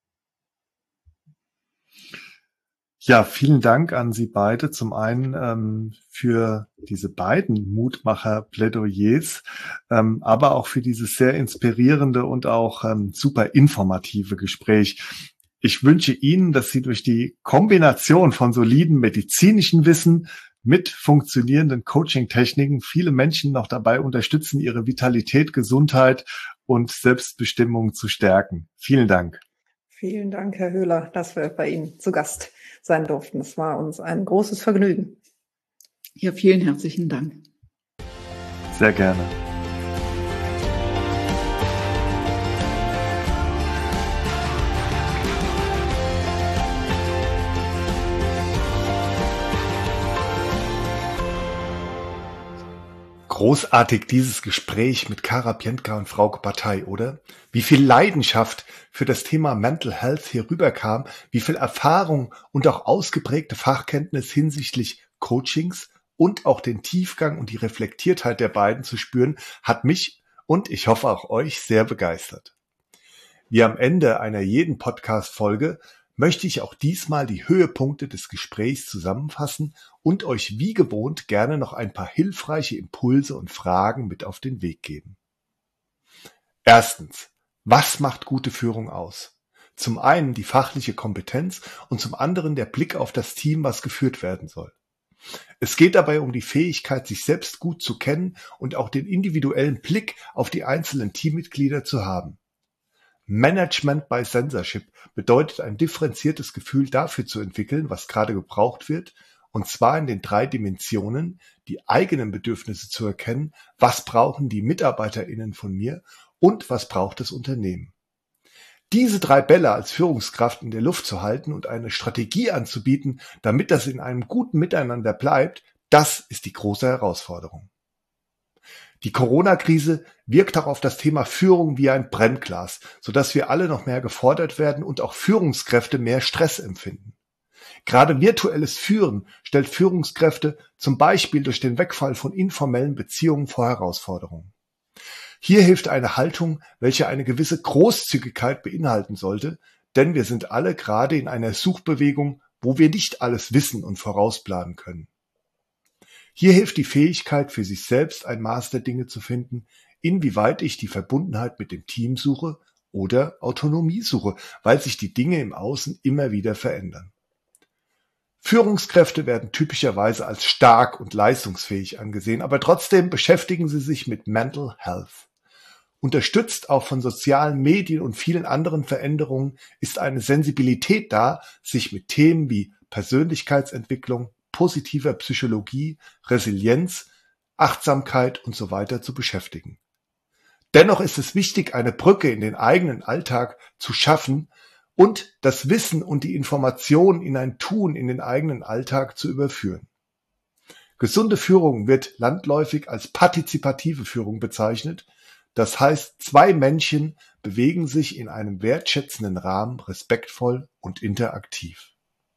Ja, vielen Dank an Sie beide. Zum einen für diese beiden Mutmacher-Plädoyers, aber auch für dieses sehr inspirierende und auch super informative Gespräch. Ich wünsche Ihnen, dass Sie durch die Kombination von soliden medizinischen Wissen mit funktionierenden Coaching-Techniken viele Menschen noch dabei unterstützen, ihre Vitalität, Gesundheit und Selbstbestimmung zu stärken. Vielen Dank. Vielen Dank, Herr Höhler, dass wir bei Ihnen zu Gast sein durften. Es war uns ein großes Vergnügen. Ja, vielen herzlichen Dank. Sehr gerne. Großartig dieses Gespräch mit Kara Piętka und Frauke Partei, oder? Wie viel Leidenschaft für das Thema Mental Health hier rüberkam, wie viel Erfahrung und auch ausgeprägte Fachkenntnis hinsichtlich Coachings und auch den Tiefgang und die Reflektiertheit der beiden zu spüren, hat mich und ich hoffe auch euch sehr begeistert. Wie am Ende einer jeden Podcast-Folge möchte ich auch diesmal die Höhepunkte des Gesprächs zusammenfassen und euch wie gewohnt gerne noch ein paar hilfreiche Impulse und Fragen mit auf den Weg geben. Erstens, was macht gute Führung aus? Zum einen die fachliche Kompetenz und zum anderen der Blick auf das Team, was geführt werden soll. Es geht dabei um die Fähigkeit, sich selbst gut zu kennen und auch den individuellen Blick auf die einzelnen Teammitglieder zu haben. Management by Censorship bedeutet, ein differenziertes Gefühl dafür zu entwickeln, was gerade gebraucht wird und zwar in den 3 Dimensionen, die eigenen Bedürfnisse zu erkennen, was brauchen die MitarbeiterInnen von mir und was braucht das Unternehmen. Diese 3 Bälle als Führungskraft in der Luft zu halten und eine Strategie anzubieten, damit das in einem guten Miteinander bleibt, das ist die große Herausforderung. Die Corona-Krise wirkt auch auf das Thema Führung wie ein Brennglas, sodass wir alle noch mehr gefordert werden und auch Führungskräfte mehr Stress empfinden. Gerade virtuelles Führen stellt Führungskräfte zum Beispiel durch den Wegfall von informellen Beziehungen vor Herausforderungen. Hier hilft eine Haltung, welche eine gewisse Großzügigkeit beinhalten sollte, denn wir sind alle gerade in einer Suchbewegung, wo wir nicht alles wissen und vorausplanen können. Hier hilft die Fähigkeit, für sich selbst ein Maß der Dinge zu finden, inwieweit ich die Verbundenheit mit dem Team suche oder Autonomie suche, weil sich die Dinge im Außen immer wieder verändern. Führungskräfte werden typischerweise als stark und leistungsfähig angesehen, aber trotzdem beschäftigen sie sich mit Mental Health. Unterstützt auch von sozialen Medien und vielen anderen Veränderungen ist eine Sensibilität da, sich mit Themen wie Persönlichkeitsentwicklung, positiver Psychologie, Resilienz, Achtsamkeit und so weiter zu beschäftigen. Dennoch ist es wichtig, eine Brücke in den eigenen Alltag zu schaffen und das Wissen und die Information in ein Tun in den eigenen Alltag zu überführen. Gesunde Führung wird landläufig als partizipative Führung bezeichnet. Das heißt, 2 Menschen bewegen sich in einem wertschätzenden Rahmen respektvoll und interaktiv.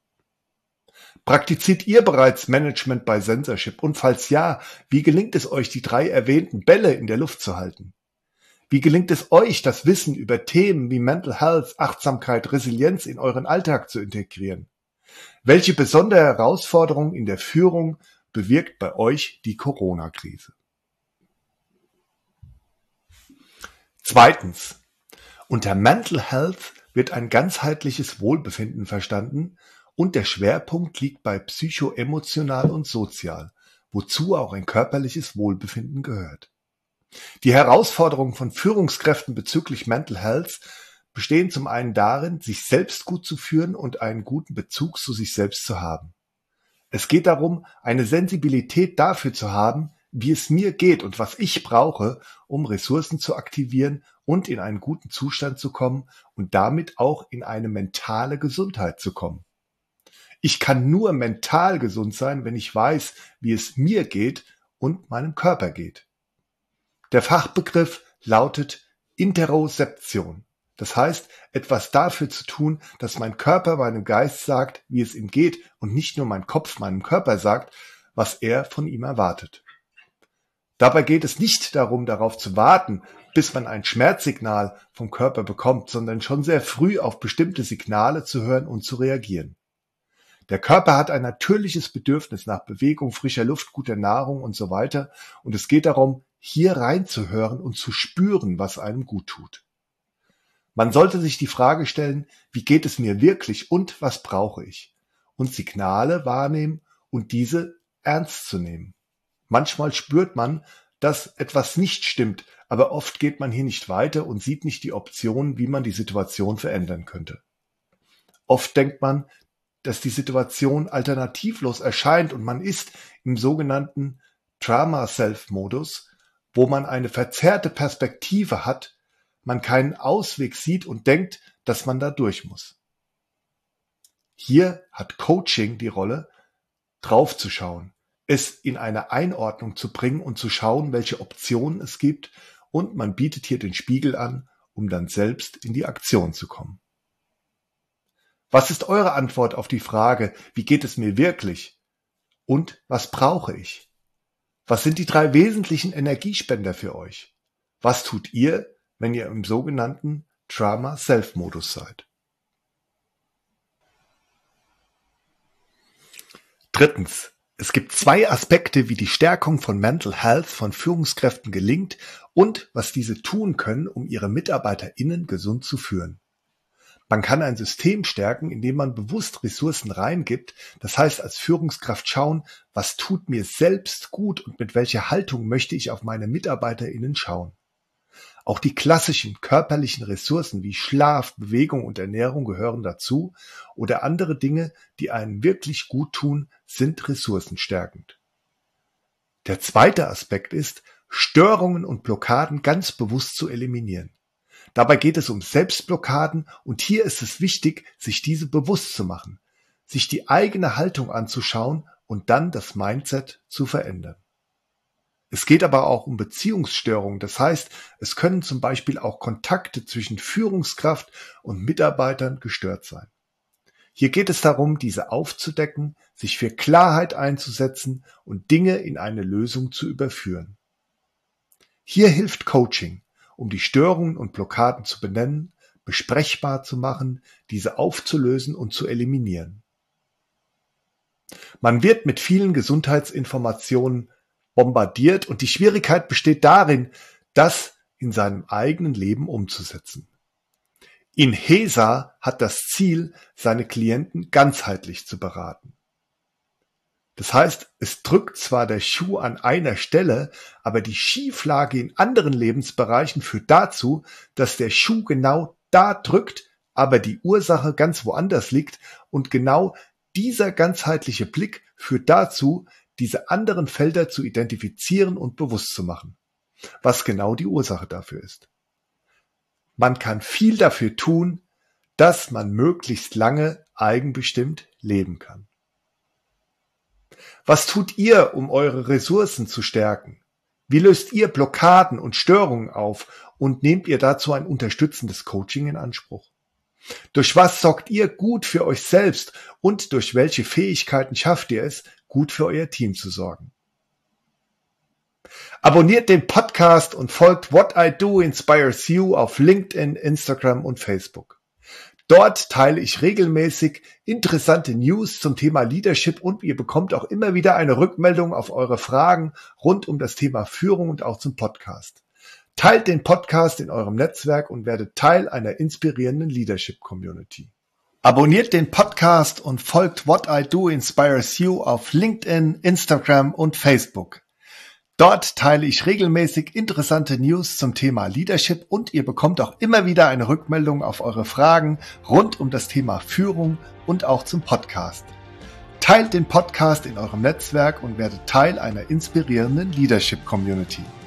Praktiziert ihr bereits Management by Censorship? Und falls ja, wie gelingt es euch, die 3 erwähnten Bälle in der Luft zu halten? Wie gelingt es euch, das Wissen über Themen wie Mental Health, Achtsamkeit, Resilienz in euren Alltag zu integrieren? Welche besondere Herausforderung in der Führung bewirkt bei euch die Corona-Krise? Zweitens. Unter Mental Health wird ein ganzheitliches Wohlbefinden verstanden und der Schwerpunkt liegt bei psychoemotional und sozial, wozu auch ein körperliches Wohlbefinden gehört. Die Herausforderungen von Führungskräften bezüglich Mental Health bestehen zum einen darin, sich selbst gut zu führen und einen guten Bezug zu sich selbst zu haben. Es geht darum, eine Sensibilität dafür zu haben, wie es mir geht und was ich brauche, um Ressourcen zu aktivieren und in einen guten Zustand zu kommen und damit auch in eine mentale Gesundheit zu kommen. Ich kann nur mental gesund sein, wenn ich weiß, wie es mir geht und meinem Körper geht. Der Fachbegriff lautet Interozeption. Das heißt, etwas dafür zu tun, dass mein Körper meinem Geist sagt, wie es ihm geht und nicht nur mein Kopf meinem Körper sagt, was er von ihm erwartet. Dabei geht es nicht darum, darauf zu warten, bis man ein Schmerzsignal vom Körper bekommt, sondern schon sehr früh auf bestimmte Signale zu hören und zu reagieren. Der Körper hat ein natürliches Bedürfnis nach Bewegung, frischer Luft, guter Nahrung und so weiter. Und es geht darum, hier reinzuhören und zu spüren, was einem gut tut. Man sollte sich die Frage stellen, wie geht es mir wirklich und was brauche ich? Und Signale wahrnehmen und diese ernst zu nehmen. Manchmal spürt man, dass etwas nicht stimmt, aber oft geht man hier nicht weiter und sieht nicht die Optionen, wie man die Situation verändern könnte. Oft denkt man, dass die Situation alternativlos erscheint und man ist im sogenannten Trauma-Self-Modus, wo man eine verzerrte Perspektive hat, man keinen Ausweg sieht und denkt, dass man da durch muss. Hier hat Coaching die Rolle, draufzuschauen, es in eine Einordnung zu bringen und zu schauen, welche Optionen es gibt, und man bietet hier den Spiegel an, um dann selbst in die Aktion zu kommen. Was ist eure Antwort auf die Frage, wie geht es mir wirklich? Und was brauche ich? Was sind die 3 wesentlichen Energiespender für euch? Was tut ihr, wenn ihr im sogenannten Trauma-Self-Modus seid? Drittens. Es gibt 2 Aspekte, wie die Stärkung von Mental Health von Führungskräften gelingt und was diese tun können, um ihre MitarbeiterInnen gesund zu führen. Man kann ein System stärken, indem man bewusst Ressourcen reingibt, das heißt als Führungskraft schauen, was tut mir selbst gut und mit welcher Haltung möchte ich auf meine MitarbeiterInnen schauen. Auch die klassischen körperlichen Ressourcen wie Schlaf, Bewegung und Ernährung gehören dazu oder andere Dinge, die einem wirklich gut tun, sind ressourcenstärkend. Der zweite Aspekt ist, Störungen und Blockaden ganz bewusst zu eliminieren. Dabei geht es um Selbstblockaden und hier ist es wichtig, sich diese bewusst zu machen, sich die eigene Haltung anzuschauen und dann das Mindset zu verändern. Es geht aber auch um Beziehungsstörungen, das heißt, es können zum Beispiel auch Kontakte zwischen Führungskraft und Mitarbeitern gestört sein. Hier geht es darum, diese aufzudecken, sich für Klarheit einzusetzen und Dinge in eine Lösung zu überführen. Hier hilft Coaching, um die Störungen und Blockaden zu benennen, besprechbar zu machen, diese aufzulösen und zu eliminieren. Man wird mit vielen Gesundheitsinformationen bombardiert und die Schwierigkeit besteht darin, das in seinem eigenen Leben umzusetzen. Inhesa hat das Ziel, seine Klienten ganzheitlich zu beraten. Das heißt, es drückt zwar der Schuh an einer Stelle, aber die Schieflage in anderen Lebensbereichen führt dazu, dass der Schuh genau da drückt, aber die Ursache ganz woanders liegt und genau dieser ganzheitliche Blick führt dazu, diese anderen Felder zu identifizieren und bewusst zu machen, was genau die Ursache dafür ist. Man kann viel dafür tun, dass man möglichst lange eigenbestimmt leben kann. Was tut ihr, um eure Ressourcen zu stärken? Wie löst ihr Blockaden und Störungen auf und nehmt ihr dazu ein unterstützendes Coaching in Anspruch? Durch was sorgt ihr gut für euch selbst und durch welche Fähigkeiten schafft ihr es, gut für euer Team zu sorgen? Abonniert den Podcast und folgt What I Do Inspires You auf LinkedIn, Instagram und Facebook. Dort teile ich regelmäßig interessante News zum Thema Leadership und ihr bekommt auch immer wieder eine Rückmeldung auf eure Fragen rund um das Thema Führung und auch zum Podcast. Teilt den Podcast in eurem Netzwerk und werdet Teil einer inspirierenden Leadership-Community. Abonniert den Podcast und folgt What I Do Inspires You auf LinkedIn, Instagram und Facebook. Dort teile ich regelmäßig interessante News zum Thema Leadership und ihr bekommt auch immer wieder eine Rückmeldung auf eure Fragen rund um das Thema Führung und auch zum Podcast. Teilt den Podcast in eurem Netzwerk und werdet Teil einer inspirierenden Leadership-Community.